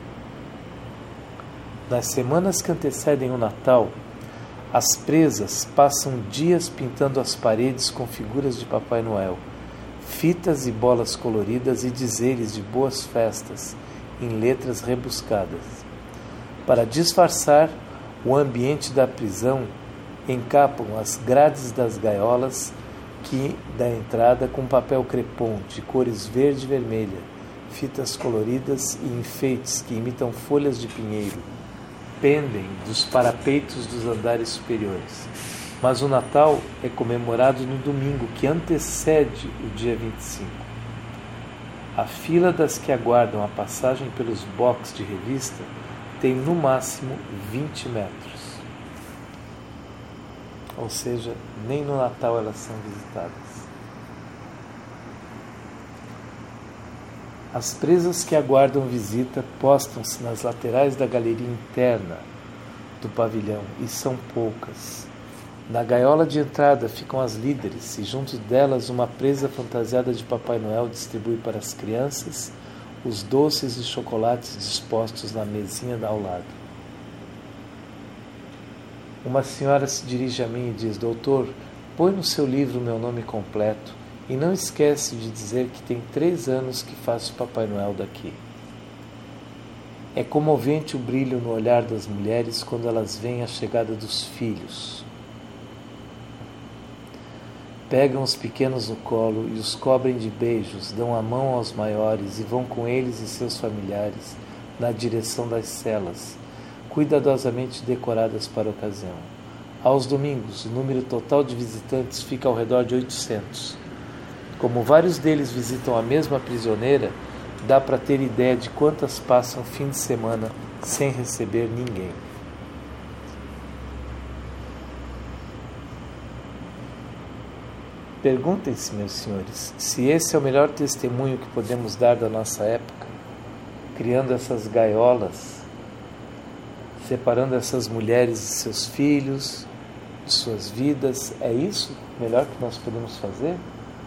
S1: Nas semanas que antecedem o Natal, as presas passam dias pintando as paredes com figuras de Papai Noel, fitas e bolas coloridas e dizeres de boas festas em letras rebuscadas. Para disfarçar o ambiente da prisão, encapam as grades das gaiolas da entrada com papel crepom de cores verde e vermelha, fitas coloridas e enfeites que imitam folhas de pinheiro pendem dos parapeitos dos andares superiores. Mas o Natal é comemorado no domingo que antecede o dia 25. A fila das que aguardam a passagem pelos boxes de revista tem no máximo 20 metros. Ou seja, nem no Natal elas são visitadas. As presas que aguardam visita postam-se nas laterais da galeria interna do pavilhão, e são poucas. Na gaiola de entrada ficam as líderes, e junto delas uma presa fantasiada de Papai Noel distribui para as crianças os doces e chocolates dispostos na mesinha ao lado. Uma senhora se dirige a mim e diz: doutor, põe no seu livro meu nome completo e não esquece de dizer que tem 3 anos que faço Papai Noel daqui. É comovente o brilho no olhar das mulheres quando elas veem a chegada dos filhos. Pegam os pequenos no colo e os cobrem de beijos, dão a mão aos maiores e vão com eles e seus familiares na direção das celas, cuidadosamente decoradas para a ocasião. Aos domingos, o número total de visitantes fica ao redor de 800. Como vários deles visitam a mesma prisioneira, dá para ter ideia de quantas passam fim de semana sem receber ninguém. Perguntem-se, meus senhores, se esse é o melhor testemunho que podemos dar da nossa época, criando essas gaiolas, separando essas mulheres de seus filhos, de suas vidas. É isso o melhor que nós podemos fazer?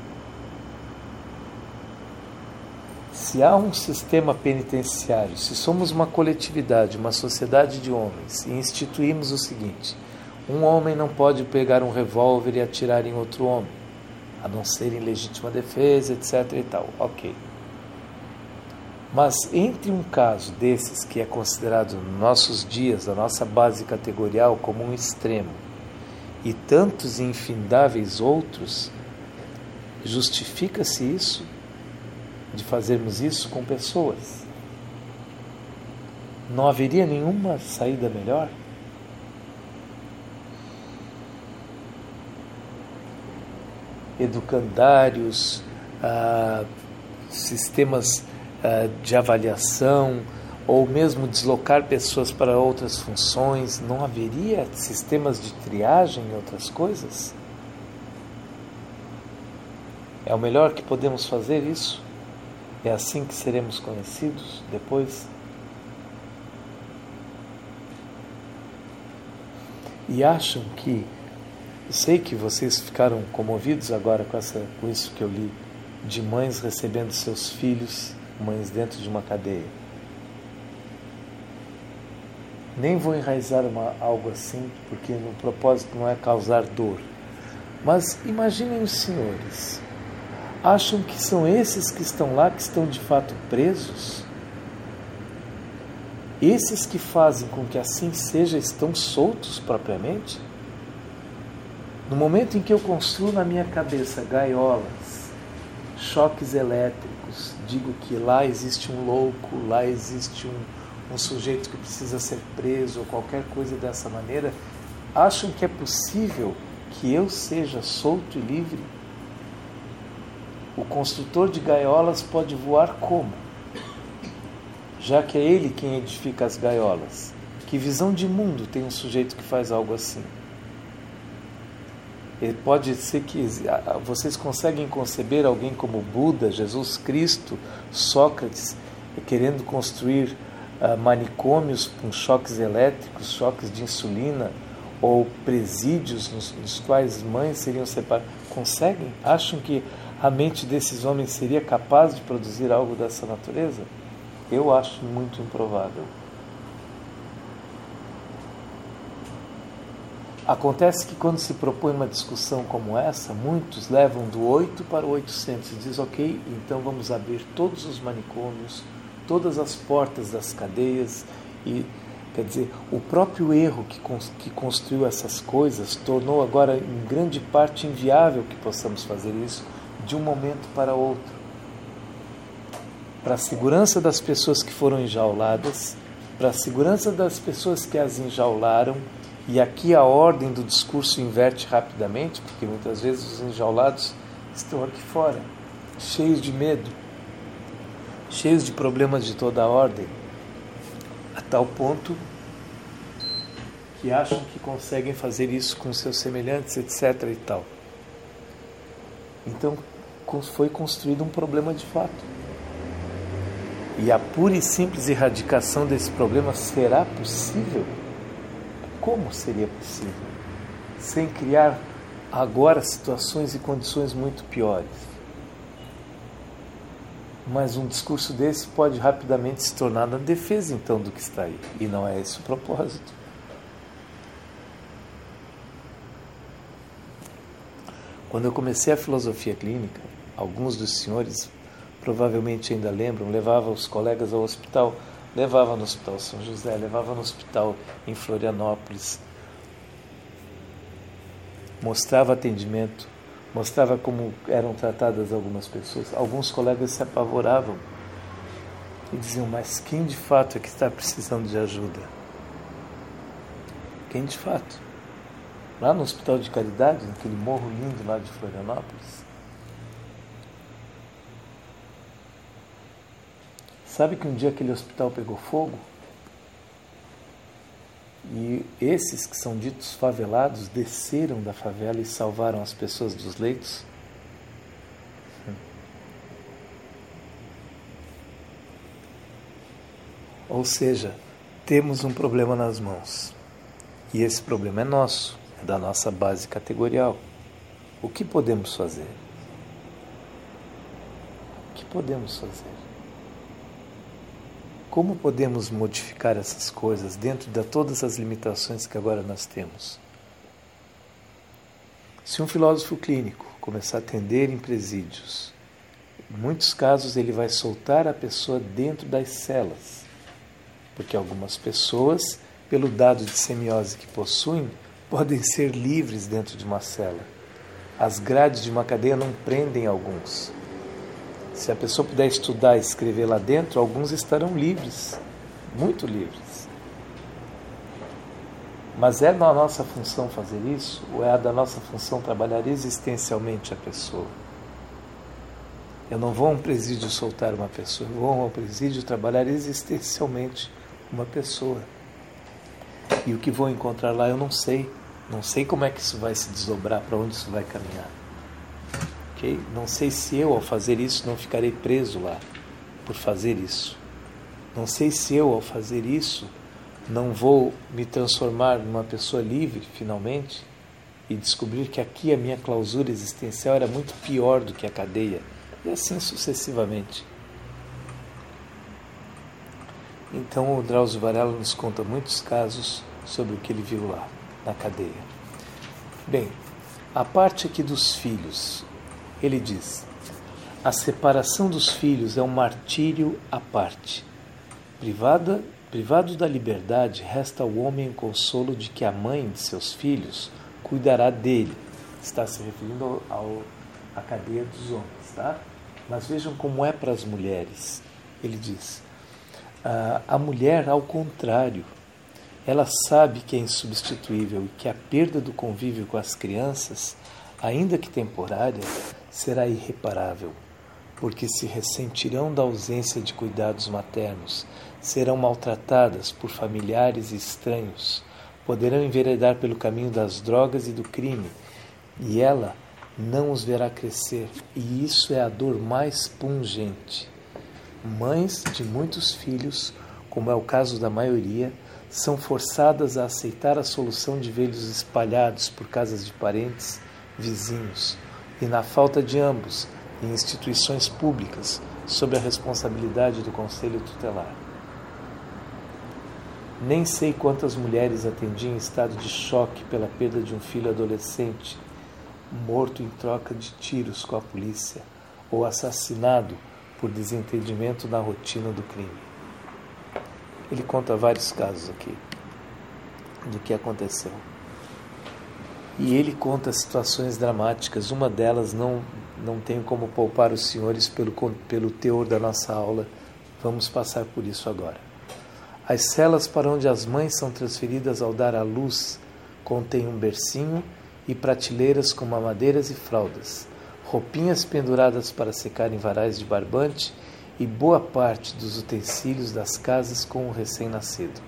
S1: Se há um sistema penitenciário, se somos uma coletividade, uma sociedade de homens, e instituímos o seguinte: um homem não pode pegar um revólver e atirar em outro homem, a não ser em legítima defesa, etc. e tal, ok. Mas entre um caso desses, que é considerado nos nossos dias, a nossa base categorial, como um extremo, e tantos e infindáveis outros, justifica-se isso, de fazermos isso com pessoas? Não haveria nenhuma saída melhor? Educandários, sistemas de avaliação, ou mesmo deslocar pessoas para outras funções. Não haveria sistemas de triagem e outras coisas? É o melhor que podemos fazer isso? É assim que seremos conhecidos depois? E acham que... Eu sei que vocês ficaram comovidos agora com isso que eu li, de mães recebendo seus filhos, mães dentro de uma cadeia. Nem vou enraizar algo assim, porque o propósito não é causar dor. Mas imaginem os senhores. Acham que são esses que estão lá, que estão de fato presos? Esses que fazem com que assim seja, estão soltos propriamente? No momento em que eu construo na minha cabeça gaiolas, choques elétricos, digo que lá existe um louco, lá existe um sujeito que precisa ser preso, ou qualquer coisa dessa maneira, acham que é possível que eu seja solto e livre? O construtor de gaiolas pode voar como? Já que é ele quem edifica as gaiolas. Que visão de mundo tem um sujeito que faz algo assim? Pode ser que vocês conseguem conceber alguém como Buda, Jesus Cristo, Sócrates, querendo construir manicômios com choques elétricos, choques de insulina, ou presídios nos quais mães seriam separadas. Conseguem? Acham que a mente desses homens seria capaz de produzir algo dessa natureza? Eu acho muito improvável. Acontece que quando se propõe uma discussão como essa, muitos levam do 8 para o 800 e diz, ok, então vamos abrir todos os manicômios, todas as portas das cadeias, e quer dizer, o próprio erro que construiu essas coisas tornou agora em grande parte inviável que possamos fazer isso de um momento para outro. Para a segurança das pessoas que foram enjauladas, para a segurança das pessoas que as enjaularam. E aqui a ordem do discurso inverte rapidamente, porque muitas vezes os enjaulados estão aqui fora, cheios de medo, cheios de problemas de toda a ordem, a tal ponto que acham que conseguem fazer isso com seus semelhantes, etc. e tal. Então foi construído um problema de fato. E a pura e simples erradicação desse problema será possível? Como seria possível? Sem criar agora situações e condições muito piores. Mas um discurso desse pode rapidamente se tornar na defesa então do que está aí. E não é esse o propósito. Quando eu comecei a filosofia clínica, alguns dos senhores provavelmente ainda lembram, levavam os colegas ao hospital, levava no Hospital São José, levava no hospital em Florianópolis, mostrava atendimento, mostrava como eram tratadas algumas pessoas. Alguns colegas se apavoravam e diziam, mas quem de fato é que está precisando de ajuda? Quem de fato? Lá no Hospital de Caridade, naquele morro lindo lá de Florianópolis. Sabe que um dia aquele hospital pegou fogo? E esses que são ditos favelados desceram da favela e salvaram as pessoas dos leitos? Ou seja, temos um problema nas mãos. E esse problema é nosso, é da nossa base categorial. O que podemos fazer? O que podemos fazer? Como podemos modificar essas coisas dentro de todas as limitações que agora nós temos? Se um filósofo clínico começar a atender em presídios, em muitos casos ele vai soltar a pessoa dentro das celas, porque algumas pessoas, pelo dado de semiose que possuem, podem ser livres dentro de uma cela. As grades de uma cadeia não prendem alguns. Se a pessoa puder estudar e escrever lá dentro, alguns estarão livres, muito livres. Mas é da nossa função fazer isso? Ou é da nossa função trabalhar existencialmente a pessoa? Eu não vou a um presídio soltar uma pessoa, eu vou a um presídio trabalhar existencialmente uma pessoa. E o que vou encontrar lá eu não sei. Não sei como é que isso vai se desdobrar, para onde isso vai caminhar. Okay? Não sei se eu, ao fazer isso, não ficarei preso lá por fazer isso. Não sei se eu, ao fazer isso, não vou me transformar numa pessoa livre, finalmente, e descobrir que aqui a minha clausura existencial era muito pior do que a cadeia, e assim sucessivamente. Então o Drauzio Varela nos conta muitos casos sobre o que ele viu lá, na cadeia. Bem, a parte aqui dos filhos, ele diz: a separação dos filhos é um martírio à parte. Privado da liberdade, resta ao homem o consolo de que a mãe de seus filhos cuidará dele. Está se referindo à cadeia dos homens, tá? Mas vejam como é para as mulheres. Ele diz: a mulher, ao contrário, ela sabe que é insubstituível e que a perda do convívio com as crianças, ainda que temporária, será irreparável, porque se ressentirão da ausência de cuidados maternos, serão maltratadas por familiares e estranhos, poderão enveredar pelo caminho das drogas e do crime, e ela não os verá crescer, e isso é a dor mais pungente. Mães de muitos filhos, como é o caso da maioria, são forçadas a aceitar a solução de velhos espalhados por casas de parentes, vizinhos, e na falta de ambos, em instituições públicas, sob a responsabilidade do Conselho Tutelar. Nem sei quantas mulheres atendi em estado de choque pela perda de um filho adolescente, morto em troca de tiros com a polícia, ou assassinado por desentendimento na rotina do crime. Ele conta vários casos aqui do que aconteceu. E ele conta situações dramáticas. Uma delas não tenho como poupar os senhores pelo teor da nossa aula. Vamos passar por isso agora. As celas para onde as mães são transferidas ao dar à luz contêm um bercinho e prateleiras com mamadeiras e fraldas, roupinhas penduradas para secar em varais de barbante e boa parte dos utensílios das casas com o recém-nascido.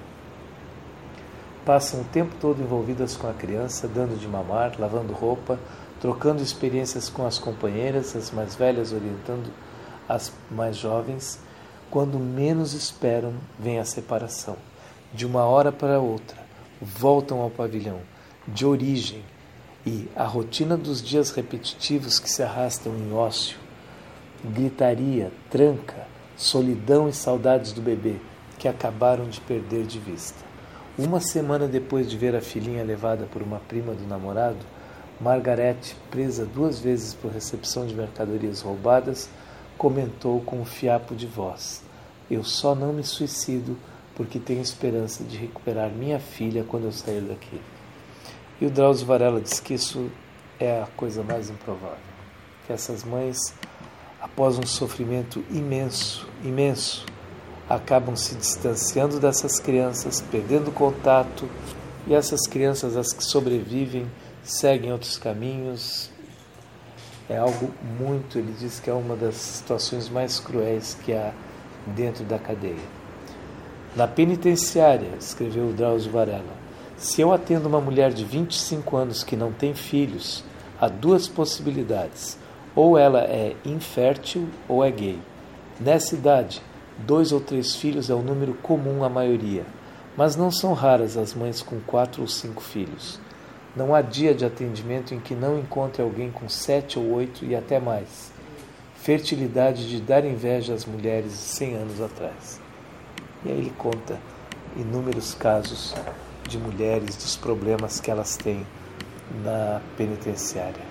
S1: Passam o tempo todo envolvidas com a criança, dando de mamar, lavando roupa, trocando experiências com as companheiras, as mais velhas orientando as mais jovens. Quando menos esperam, vem a separação. De uma hora para outra, voltam ao pavilhão, de origem, e a rotina dos dias repetitivos que se arrastam em ócio, gritaria, tranca, solidão e saudades do bebê, que acabaram de perder de vista. Uma semana depois de ver a filhinha levada por uma prima do namorado, Margarete, presa 2 vezes por recepção de mercadorias roubadas, comentou com um fiapo de voz: "Eu só não me suicido porque tenho esperança de recuperar minha filha quando eu sair daqui." E o Drauzio Varela diz que isso é a coisa mais improvável. Que essas mães, após um sofrimento imenso, acabam se distanciando dessas crianças, perdendo contato, e essas crianças, as que sobrevivem, seguem outros caminhos. É algo muito, ele diz que é uma das situações mais cruéis que há dentro da cadeia. Na penitenciária, escreveu o Drauzio Varela, se eu atendo uma mulher de 25 anos que não tem filhos, há 2 possibilidades. Ou ela é infértil ou é gay. Nessa idade, 2 ou 3 filhos é o número comum à maioria, mas não são raras as mães com 4 ou 5 filhos. Não há dia de atendimento em que não encontre alguém com 7 ou 8 e até mais. Fertilidade de dar inveja às mulheres de 100 anos atrás. E aí ele conta inúmeros casos de mulheres, dos problemas que elas têm na penitenciária.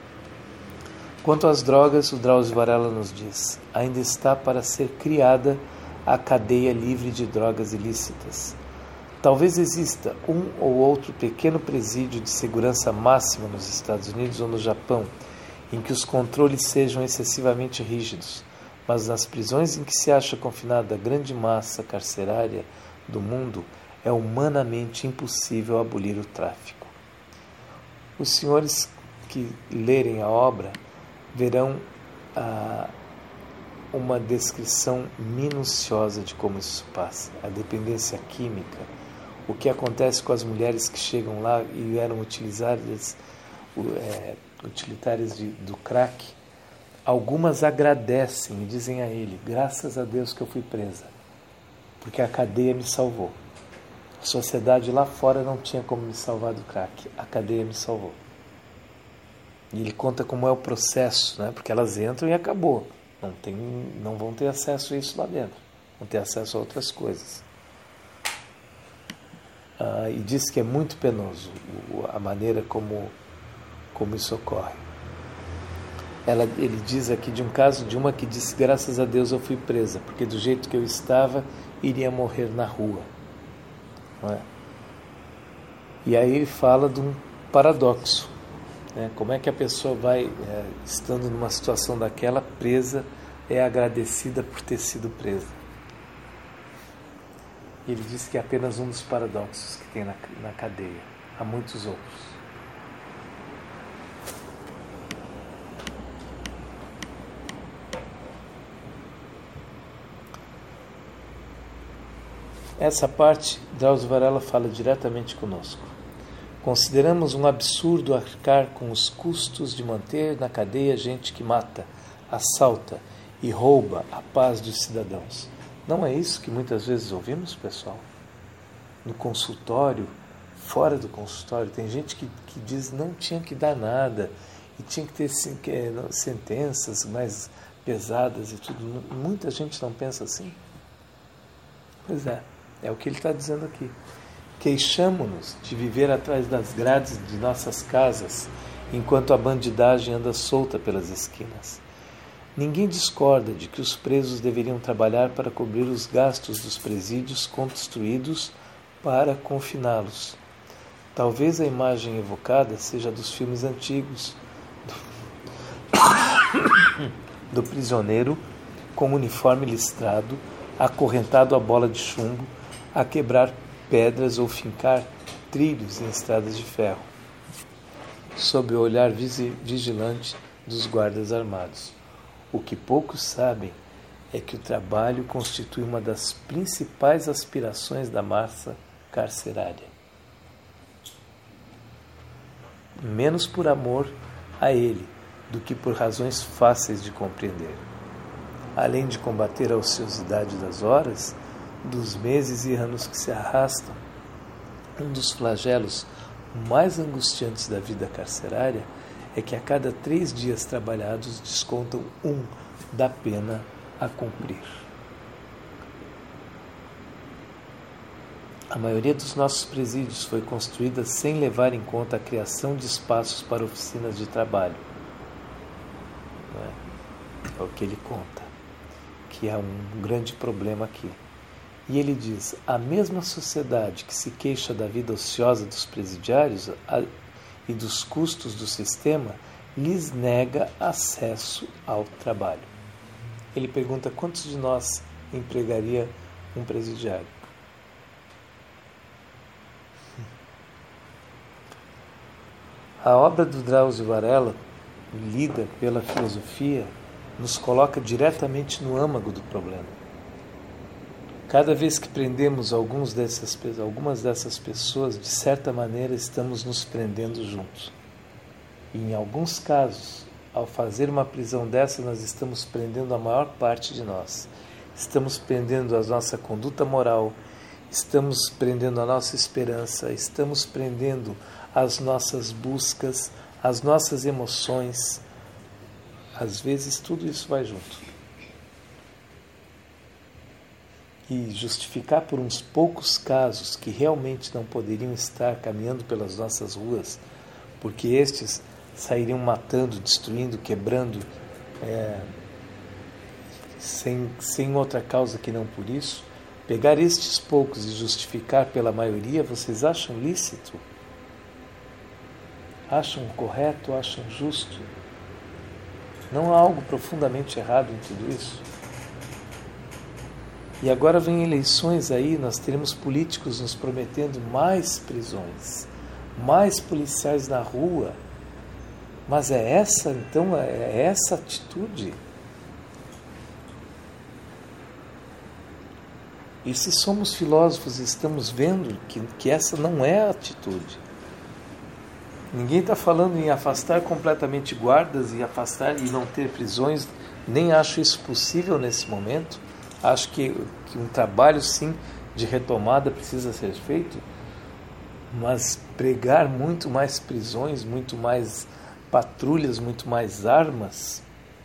S1: Quanto às drogas, o Drauzio Varela nos diz: ainda está para ser criada a cadeia livre de drogas ilícitas. Talvez exista um ou outro pequeno presídio de segurança máxima nos Estados Unidos ou no Japão, em que os controles sejam excessivamente rígidos, mas nas prisões em que se acha confinada a grande massa carcerária do mundo, é humanamente impossível abolir o tráfico. Os senhores que lerem a obra verão uma descrição minuciosa de como isso passa, a dependência química, o que acontece com as mulheres que chegam lá e eram utilitárias do crack. Algumas agradecem e dizem a ele: graças a Deus que eu fui presa, porque a cadeia me salvou. A sociedade lá fora não tinha como me salvar do crack, a cadeia me salvou. E ele conta como é o processo, né? Porque elas entram e acabou. Não vão ter acesso a isso lá dentro. Vão ter acesso a outras coisas. E diz que é muito penoso a maneira como isso ocorre. Ele diz aqui de um caso de uma que disse: graças a Deus eu fui presa, porque do jeito que eu estava, iria morrer na rua. Não é? E aí ele fala de um paradoxo. Como é que a pessoa vai, estando numa situação daquela, presa, é agradecida por ter sido presa? E ele diz que é apenas um dos paradoxos que tem na cadeia. Há muitos outros. Essa parte, Drauzio Varela fala diretamente conosco. Consideramos um absurdo arcar com os custos de manter na cadeia gente que mata, assalta e rouba a paz dos cidadãos. Não é isso que muitas vezes ouvimos, pessoal? no consultório, fora do consultório. Tem gente que diz que não tinha que dar nada e tinha que ter sentenças mais pesadas e tudo. Muita gente não pensa assim. Pois é o que ele está dizendo aqui. Queixamo-nos de viver atrás das grades de nossas casas, enquanto a bandidagem anda solta pelas esquinas. Ninguém discorda de que os presos deveriam trabalhar para cobrir os gastos dos presídios construídos para confiná-los. Talvez a imagem evocada seja dos filmes antigos, do prisioneiro com uniforme listrado, acorrentado à bola de chumbo, a quebrar pedras ou fincar trilhos em estradas de ferro, sob o olhar vigilante dos guardas armados. O que poucos sabem é que o trabalho constitui uma das principais aspirações da massa carcerária. Menos por amor a ele do que por razões fáceis de compreender. Além de combater a ociosidade das horas, dos meses e anos que se arrastam, um dos flagelos mais angustiantes da vida carcerária é que a cada 3 dias trabalhados descontam 1 da pena a cumprir. A maioria dos nossos presídios foi construída sem levar em conta a criação de espaços para oficinas de trabalho. É o que ele conta, que é um grande problema aqui. E ele diz, a mesma sociedade que se queixa da vida ociosa dos presidiários e dos custos do sistema, lhes nega acesso ao trabalho. Ele pergunta quantos de nós empregaria um presidiário. A obra do Drauzio Varela, lida pela filosofia, nos coloca diretamente no âmago do problema. Cada vez que prendemos algumas dessas pessoas, de certa maneira estamos nos prendendo juntos. E em alguns casos, ao fazer uma prisão dessa, nós estamos prendendo a maior parte de nós. Estamos prendendo a nossa conduta moral, estamos prendendo a nossa esperança, estamos prendendo as nossas buscas, as nossas emoções. Às vezes tudo isso vai junto. E justificar por uns poucos casos que realmente não poderiam estar caminhando pelas nossas ruas, porque estes sairiam matando, destruindo, quebrando, sem outra causa que não por isso, pegar estes poucos e justificar pela maioria, vocês acham lícito? Acham correto? Acham justo? Não há algo profundamente errado em tudo isso? E agora vem eleições aí, nós teremos políticos nos prometendo mais prisões, mais policiais na rua. Mas é essa atitude? E se somos filósofos, estamos vendo que essa não é a atitude. Ninguém está falando em afastar completamente guardas e não ter prisões, nem acho isso possível nesse momento. Acho que um trabalho, sim, de retomada precisa ser feito, mas pregar muito mais prisões, muito mais patrulhas, muito mais armas.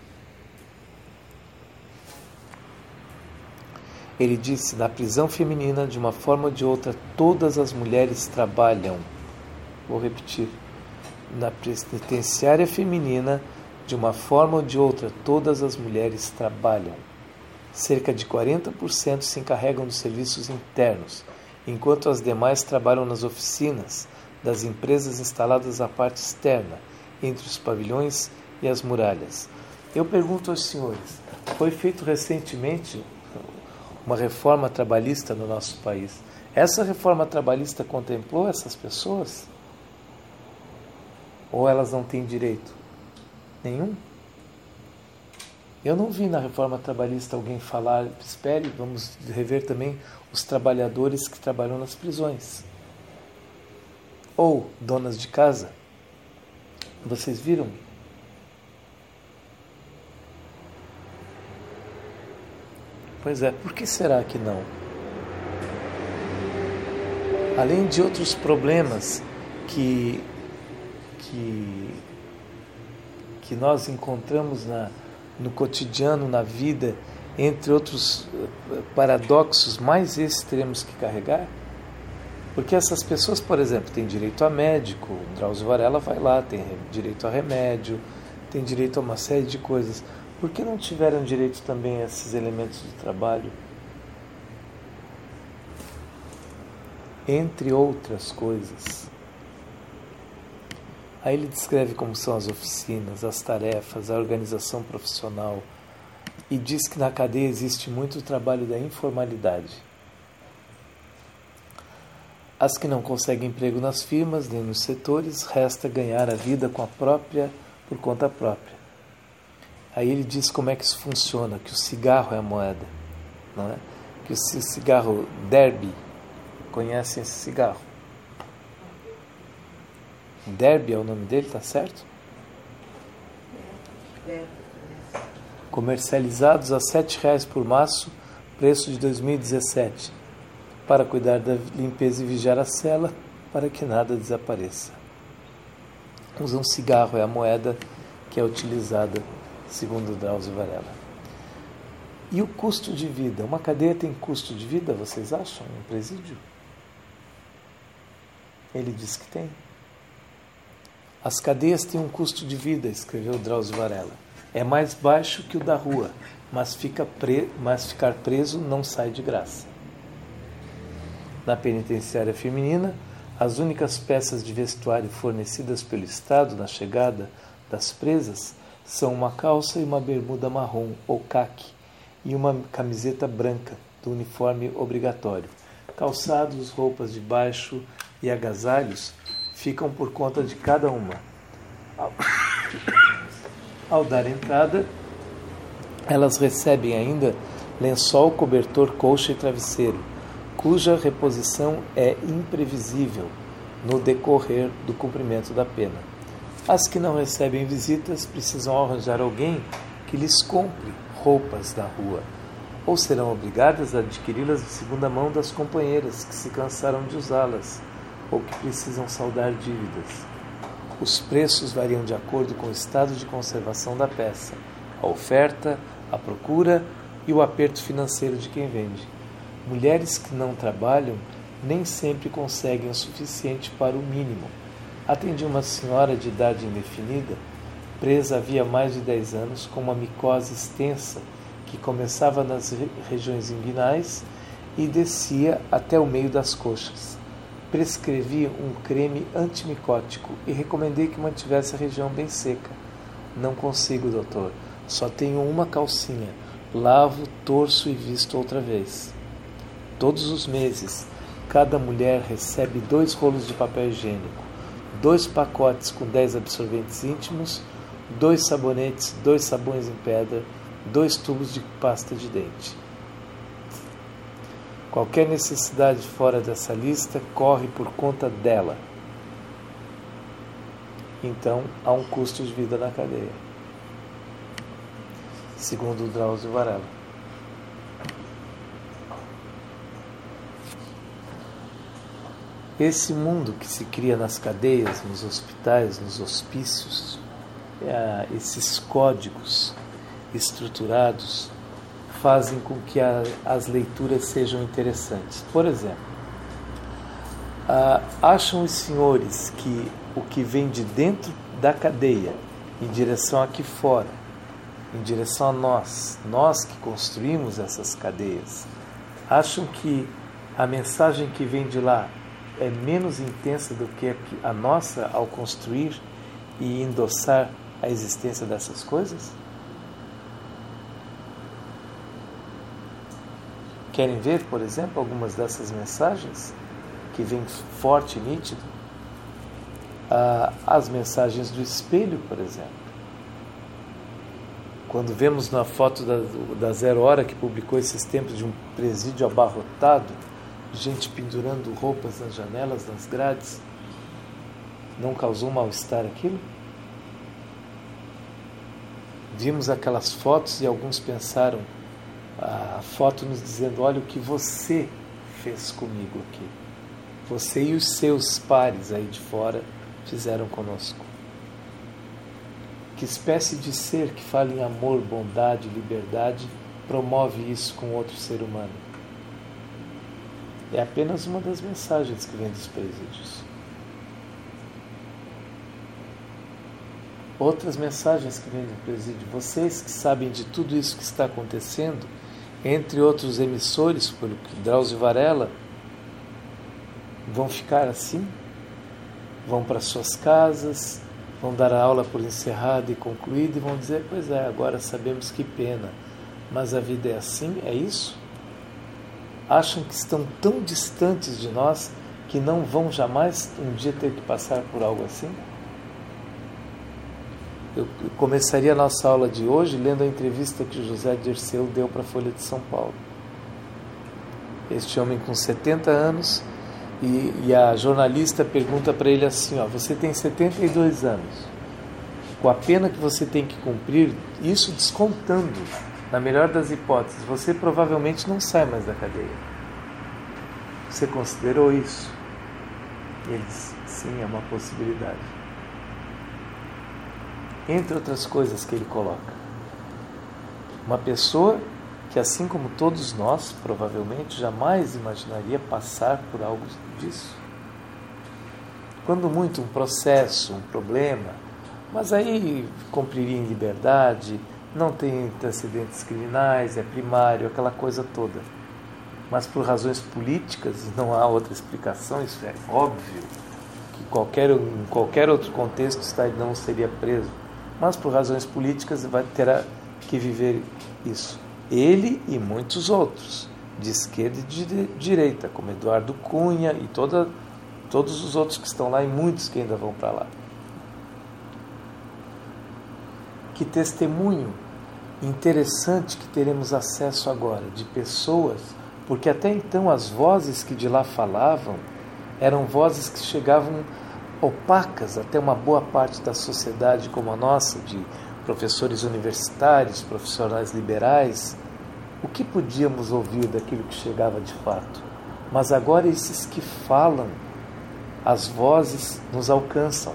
S1: Ele disse, na prisão feminina, de uma forma ou de outra, todas as mulheres trabalham. Vou repetir. Na penitenciária feminina, de uma forma ou de outra, todas as mulheres trabalham. Cerca de 40% se encarregam dos serviços internos, enquanto as demais trabalham nas oficinas das empresas instaladas à parte externa, entre os pavilhões e as muralhas. Eu pergunto aos senhores, foi feito recentemente uma reforma trabalhista no nosso país. Essa reforma trabalhista contemplou essas pessoas? Ou elas não têm direito? Nenhum? Eu não vi na reforma trabalhista alguém falar, espere, vamos rever também os trabalhadores que trabalham nas prisões. Ou donas de casa. Vocês viram? Pois é, por que será que não? além de outros problemas que nós encontramos no cotidiano, na vida, entre outros paradoxos mais extremos que carregar, porque essas pessoas, por exemplo, têm direito a médico, o Drauzio Varela vai lá, tem direito a remédio, tem direito a uma série de coisas. Por que não tiveram direito também a esses elementos de trabalho? Entre outras coisas. Aí ele descreve como são as oficinas, as tarefas, a organização profissional, e diz que na cadeia existe muito trabalho da informalidade. As que não conseguem emprego nas firmas nem nos setores, resta ganhar a vida por conta própria. Aí ele diz como é que isso funciona, que o cigarro é a moeda, não é? Que o cigarro Derby, conhecem esse cigarro? Derby é o nome dele, tá certo? Comercializados a R$ 7,00 por maço, preço de 2017, para cuidar da limpeza e vigiar a cela, para que nada desapareça. Um cigarro é a moeda que é utilizada, segundo Drauzio Varela. E o custo de vida? Uma cadeia tem custo de vida, vocês acham? Um presídio? Ele diz que tem. As cadeias têm um custo de vida, escreveu Drauzio Varela. É mais baixo que o da rua, mas ficar preso não sai de graça. Na penitenciária feminina, as únicas peças de vestuário fornecidas pelo Estado na chegada das presas são uma calça e uma bermuda marrom ou caque e uma camiseta branca do uniforme obrigatório. Calçados, roupas de baixo e agasalhos ficam por conta de cada uma. Ao dar entrada, elas recebem ainda lençol, cobertor, colcha e travesseiro, cuja reposição é imprevisível no decorrer do cumprimento da pena. As que não recebem visitas precisam arranjar alguém que lhes compre roupas da rua, ou serão obrigadas a adquiri-las de segunda mão das companheiras que se cansaram de usá-las, ou que precisam saldar dívidas. Os preços variam de acordo com o estado de conservação da peça, a oferta, a procura e o aperto financeiro de quem vende. Mulheres que não trabalham nem sempre conseguem o suficiente para o mínimo. Atendi uma senhora de idade indefinida, presa havia mais de 10 anos, com uma micose extensa que começava nas regiões inguinais e descia até o meio das coxas. Prescrevi um creme antimicótico e recomendei que mantivesse a região bem seca. Não consigo, doutor. Só tenho uma calcinha. Lavo, torço e visto outra vez. Todos os meses, cada mulher recebe 2 rolos de papel higiênico, 2 pacotes com 10 absorventes íntimos, 2 sabonetes, 2 sabões em pedra, 2 tubos de pasta de dente. Qualquer necessidade fora dessa lista corre por conta dela. Então, há um custo de vida na cadeia, segundo o Drauzio Varela. Esse mundo que se cria nas cadeias, nos hospitais, nos hospícios, esses códigos estruturados fazem com que as leituras sejam interessantes. Por exemplo, acham os senhores que o que vem de dentro da cadeia, em direção aqui fora, em direção a nós que construímos essas cadeias, acham que a mensagem que vem de lá é menos intensa do que a nossa ao construir e endossar a existência dessas coisas? Querem ver, por exemplo, algumas dessas mensagens que vêm forte e nítido? As mensagens do espelho, por exemplo. Quando vemos na foto da Zero Hora, que publicou esses tempos de um presídio abarrotado, gente pendurando roupas nas janelas, nas grades, não causou mal-estar aquilo? Vimos aquelas fotos e alguns pensaram, a foto nos dizendo, olha o que você fez comigo aqui. você e os seus pares aí de fora fizeram conosco. Que espécie de ser que fala em amor, bondade, liberdade promove isso com outro ser humano? É apenas uma das mensagens que vem dos presídios. Outras mensagens que vêm do presídio. Vocês que sabem de tudo isso que está acontecendo, entre outros emissores, por Drauzio Varela, vão ficar assim? Vão para suas casas, vão dar a aula por encerrada e concluída e vão dizer, pois é, agora sabemos que pena, mas a vida é assim, é isso? Acham que estão tão distantes de nós que não vão jamais um dia ter que passar por algo assim? Eu começaria a nossa aula de hoje lendo a entrevista que o José Dirceu deu para a Folha de São Paulo. Este homem com 70 anos, e a jornalista pergunta para ele assim, você tem 72 anos, com a pena que você tem que cumprir, isso descontando, na melhor das hipóteses, você provavelmente não sai mais da cadeia. Você considerou isso? E ele disse, sim, é uma possibilidade. Entre outras coisas que ele coloca. Uma pessoa que, assim como todos nós, provavelmente jamais imaginaria passar por algo disso. Quando muito um processo, um problema, mas aí cumpriria em liberdade, não tem antecedentes criminais, é primário, aquela coisa toda. Mas por razões políticas, não há outra explicação, isso é óbvio, que em qualquer outro contexto não seria preso. Mas por razões políticas terá que viver isso. Ele e muitos outros, de esquerda e de direita, como Eduardo Cunha e todos os outros que estão lá e muitos que ainda vão para lá. Que testemunho interessante que teremos acesso agora de pessoas, porque até então as vozes que de lá falavam eram vozes que chegavam opacas até uma boa parte da sociedade como a nossa, de professores universitários, profissionais liberais. O que podíamos ouvir daquilo que chegava de fato? Mas agora esses que falam, as vozes nos alcançam.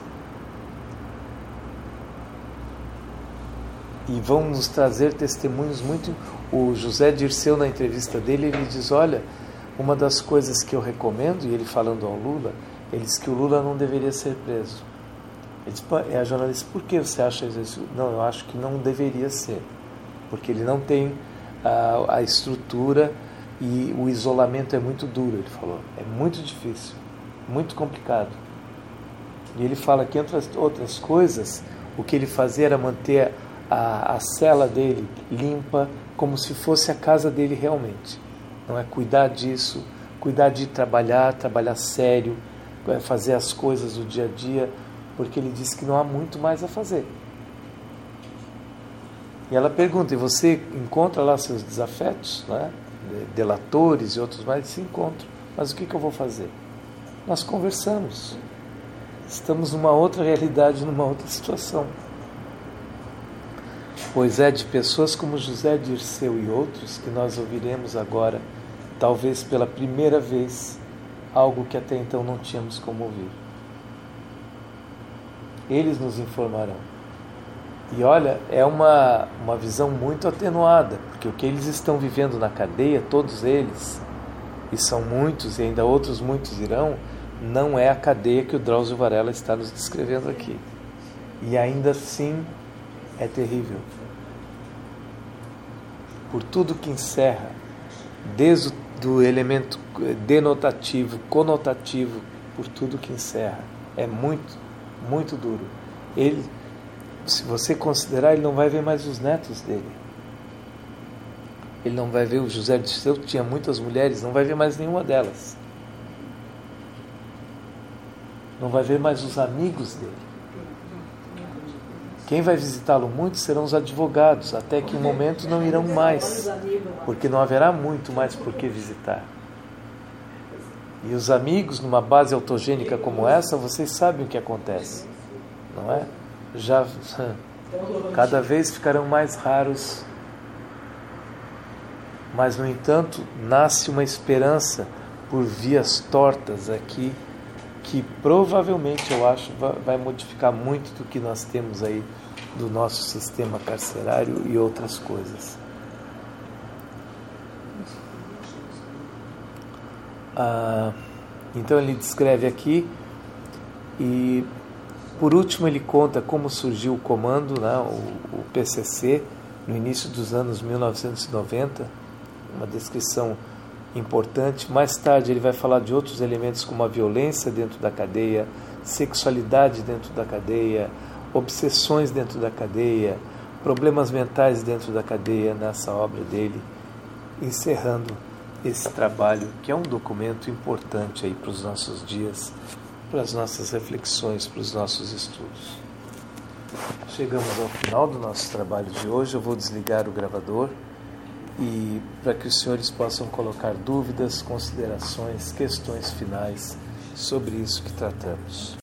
S1: E vão nos trazer testemunhos muito... O José Dirceu, na entrevista dele, ele diz, olha, uma das coisas que eu recomendo, e ele falando ao Lula, ele diz que o Lula não deveria ser preso. Ele diz, a jornalista, por que você acha isso? Não, eu acho que não deveria ser, porque ele não tem a estrutura e o isolamento é muito duro, ele falou. É muito difícil, muito complicado. E ele fala que, entre outras coisas, o que ele fazia era manter a cela dele limpa, como se fosse a casa dele realmente. Não é cuidar disso, cuidar de trabalhar sério, fazer as coisas do dia a dia, porque ele disse que não há muito mais a fazer. E ela pergunta, e você encontra lá seus desafetos, né? Delatores e outros mais? Se encontram. Mas o que eu vou fazer? Nós conversamos. Estamos numa outra realidade, numa outra situação. Pois é de pessoas como José Dirceu e outros que nós ouviremos agora, talvez pela primeira vez, algo que até então não tínhamos como ouvir. Eles nos informarão. E olha, é uma visão muito atenuada, porque o que eles estão vivendo na cadeia, todos eles, e são muitos, e ainda outros muitos irão, não é a cadeia que o Drauzio Varela está nos descrevendo aqui. E ainda assim é terrível. Por tudo que encerra, desde do elemento denotativo, conotativo, por tudo que encerra. É muito, muito duro. Ele, se você considerar, ele não vai ver mais os netos dele. Ele não vai ver o José Dirceu, que tinha muitas mulheres, não vai ver mais nenhuma delas. Não vai ver mais os amigos dele. Quem vai visitá-lo muito serão os advogados, até que em um momento não irão mais, porque não haverá muito mais por que visitar. E os amigos, numa base autogênica como essa, vocês sabem o que acontece, não é? Já cada vez ficarão mais raros, mas, no entanto, nasce uma esperança por vias tortas aqui, que provavelmente eu acho vai modificar muito do que nós temos aí do nosso sistema carcerário e outras coisas. Então ele descreve aqui, e por último ele conta como surgiu o comando, né, o PCC, no início dos anos 1990, uma descrição importante. Mais tarde ele vai falar de outros elementos como a violência dentro da cadeia, sexualidade dentro da cadeia, obsessões dentro da cadeia, problemas mentais dentro da cadeia, nessa obra dele, encerrando esse trabalho, que é um documento importante aí para os nossos dias, para as nossas reflexões, para os nossos estudos. Chegamos ao final do nosso trabalho de hoje. Eu vou desligar o gravador e para que os senhores possam colocar dúvidas, considerações, questões finais sobre isso que tratamos.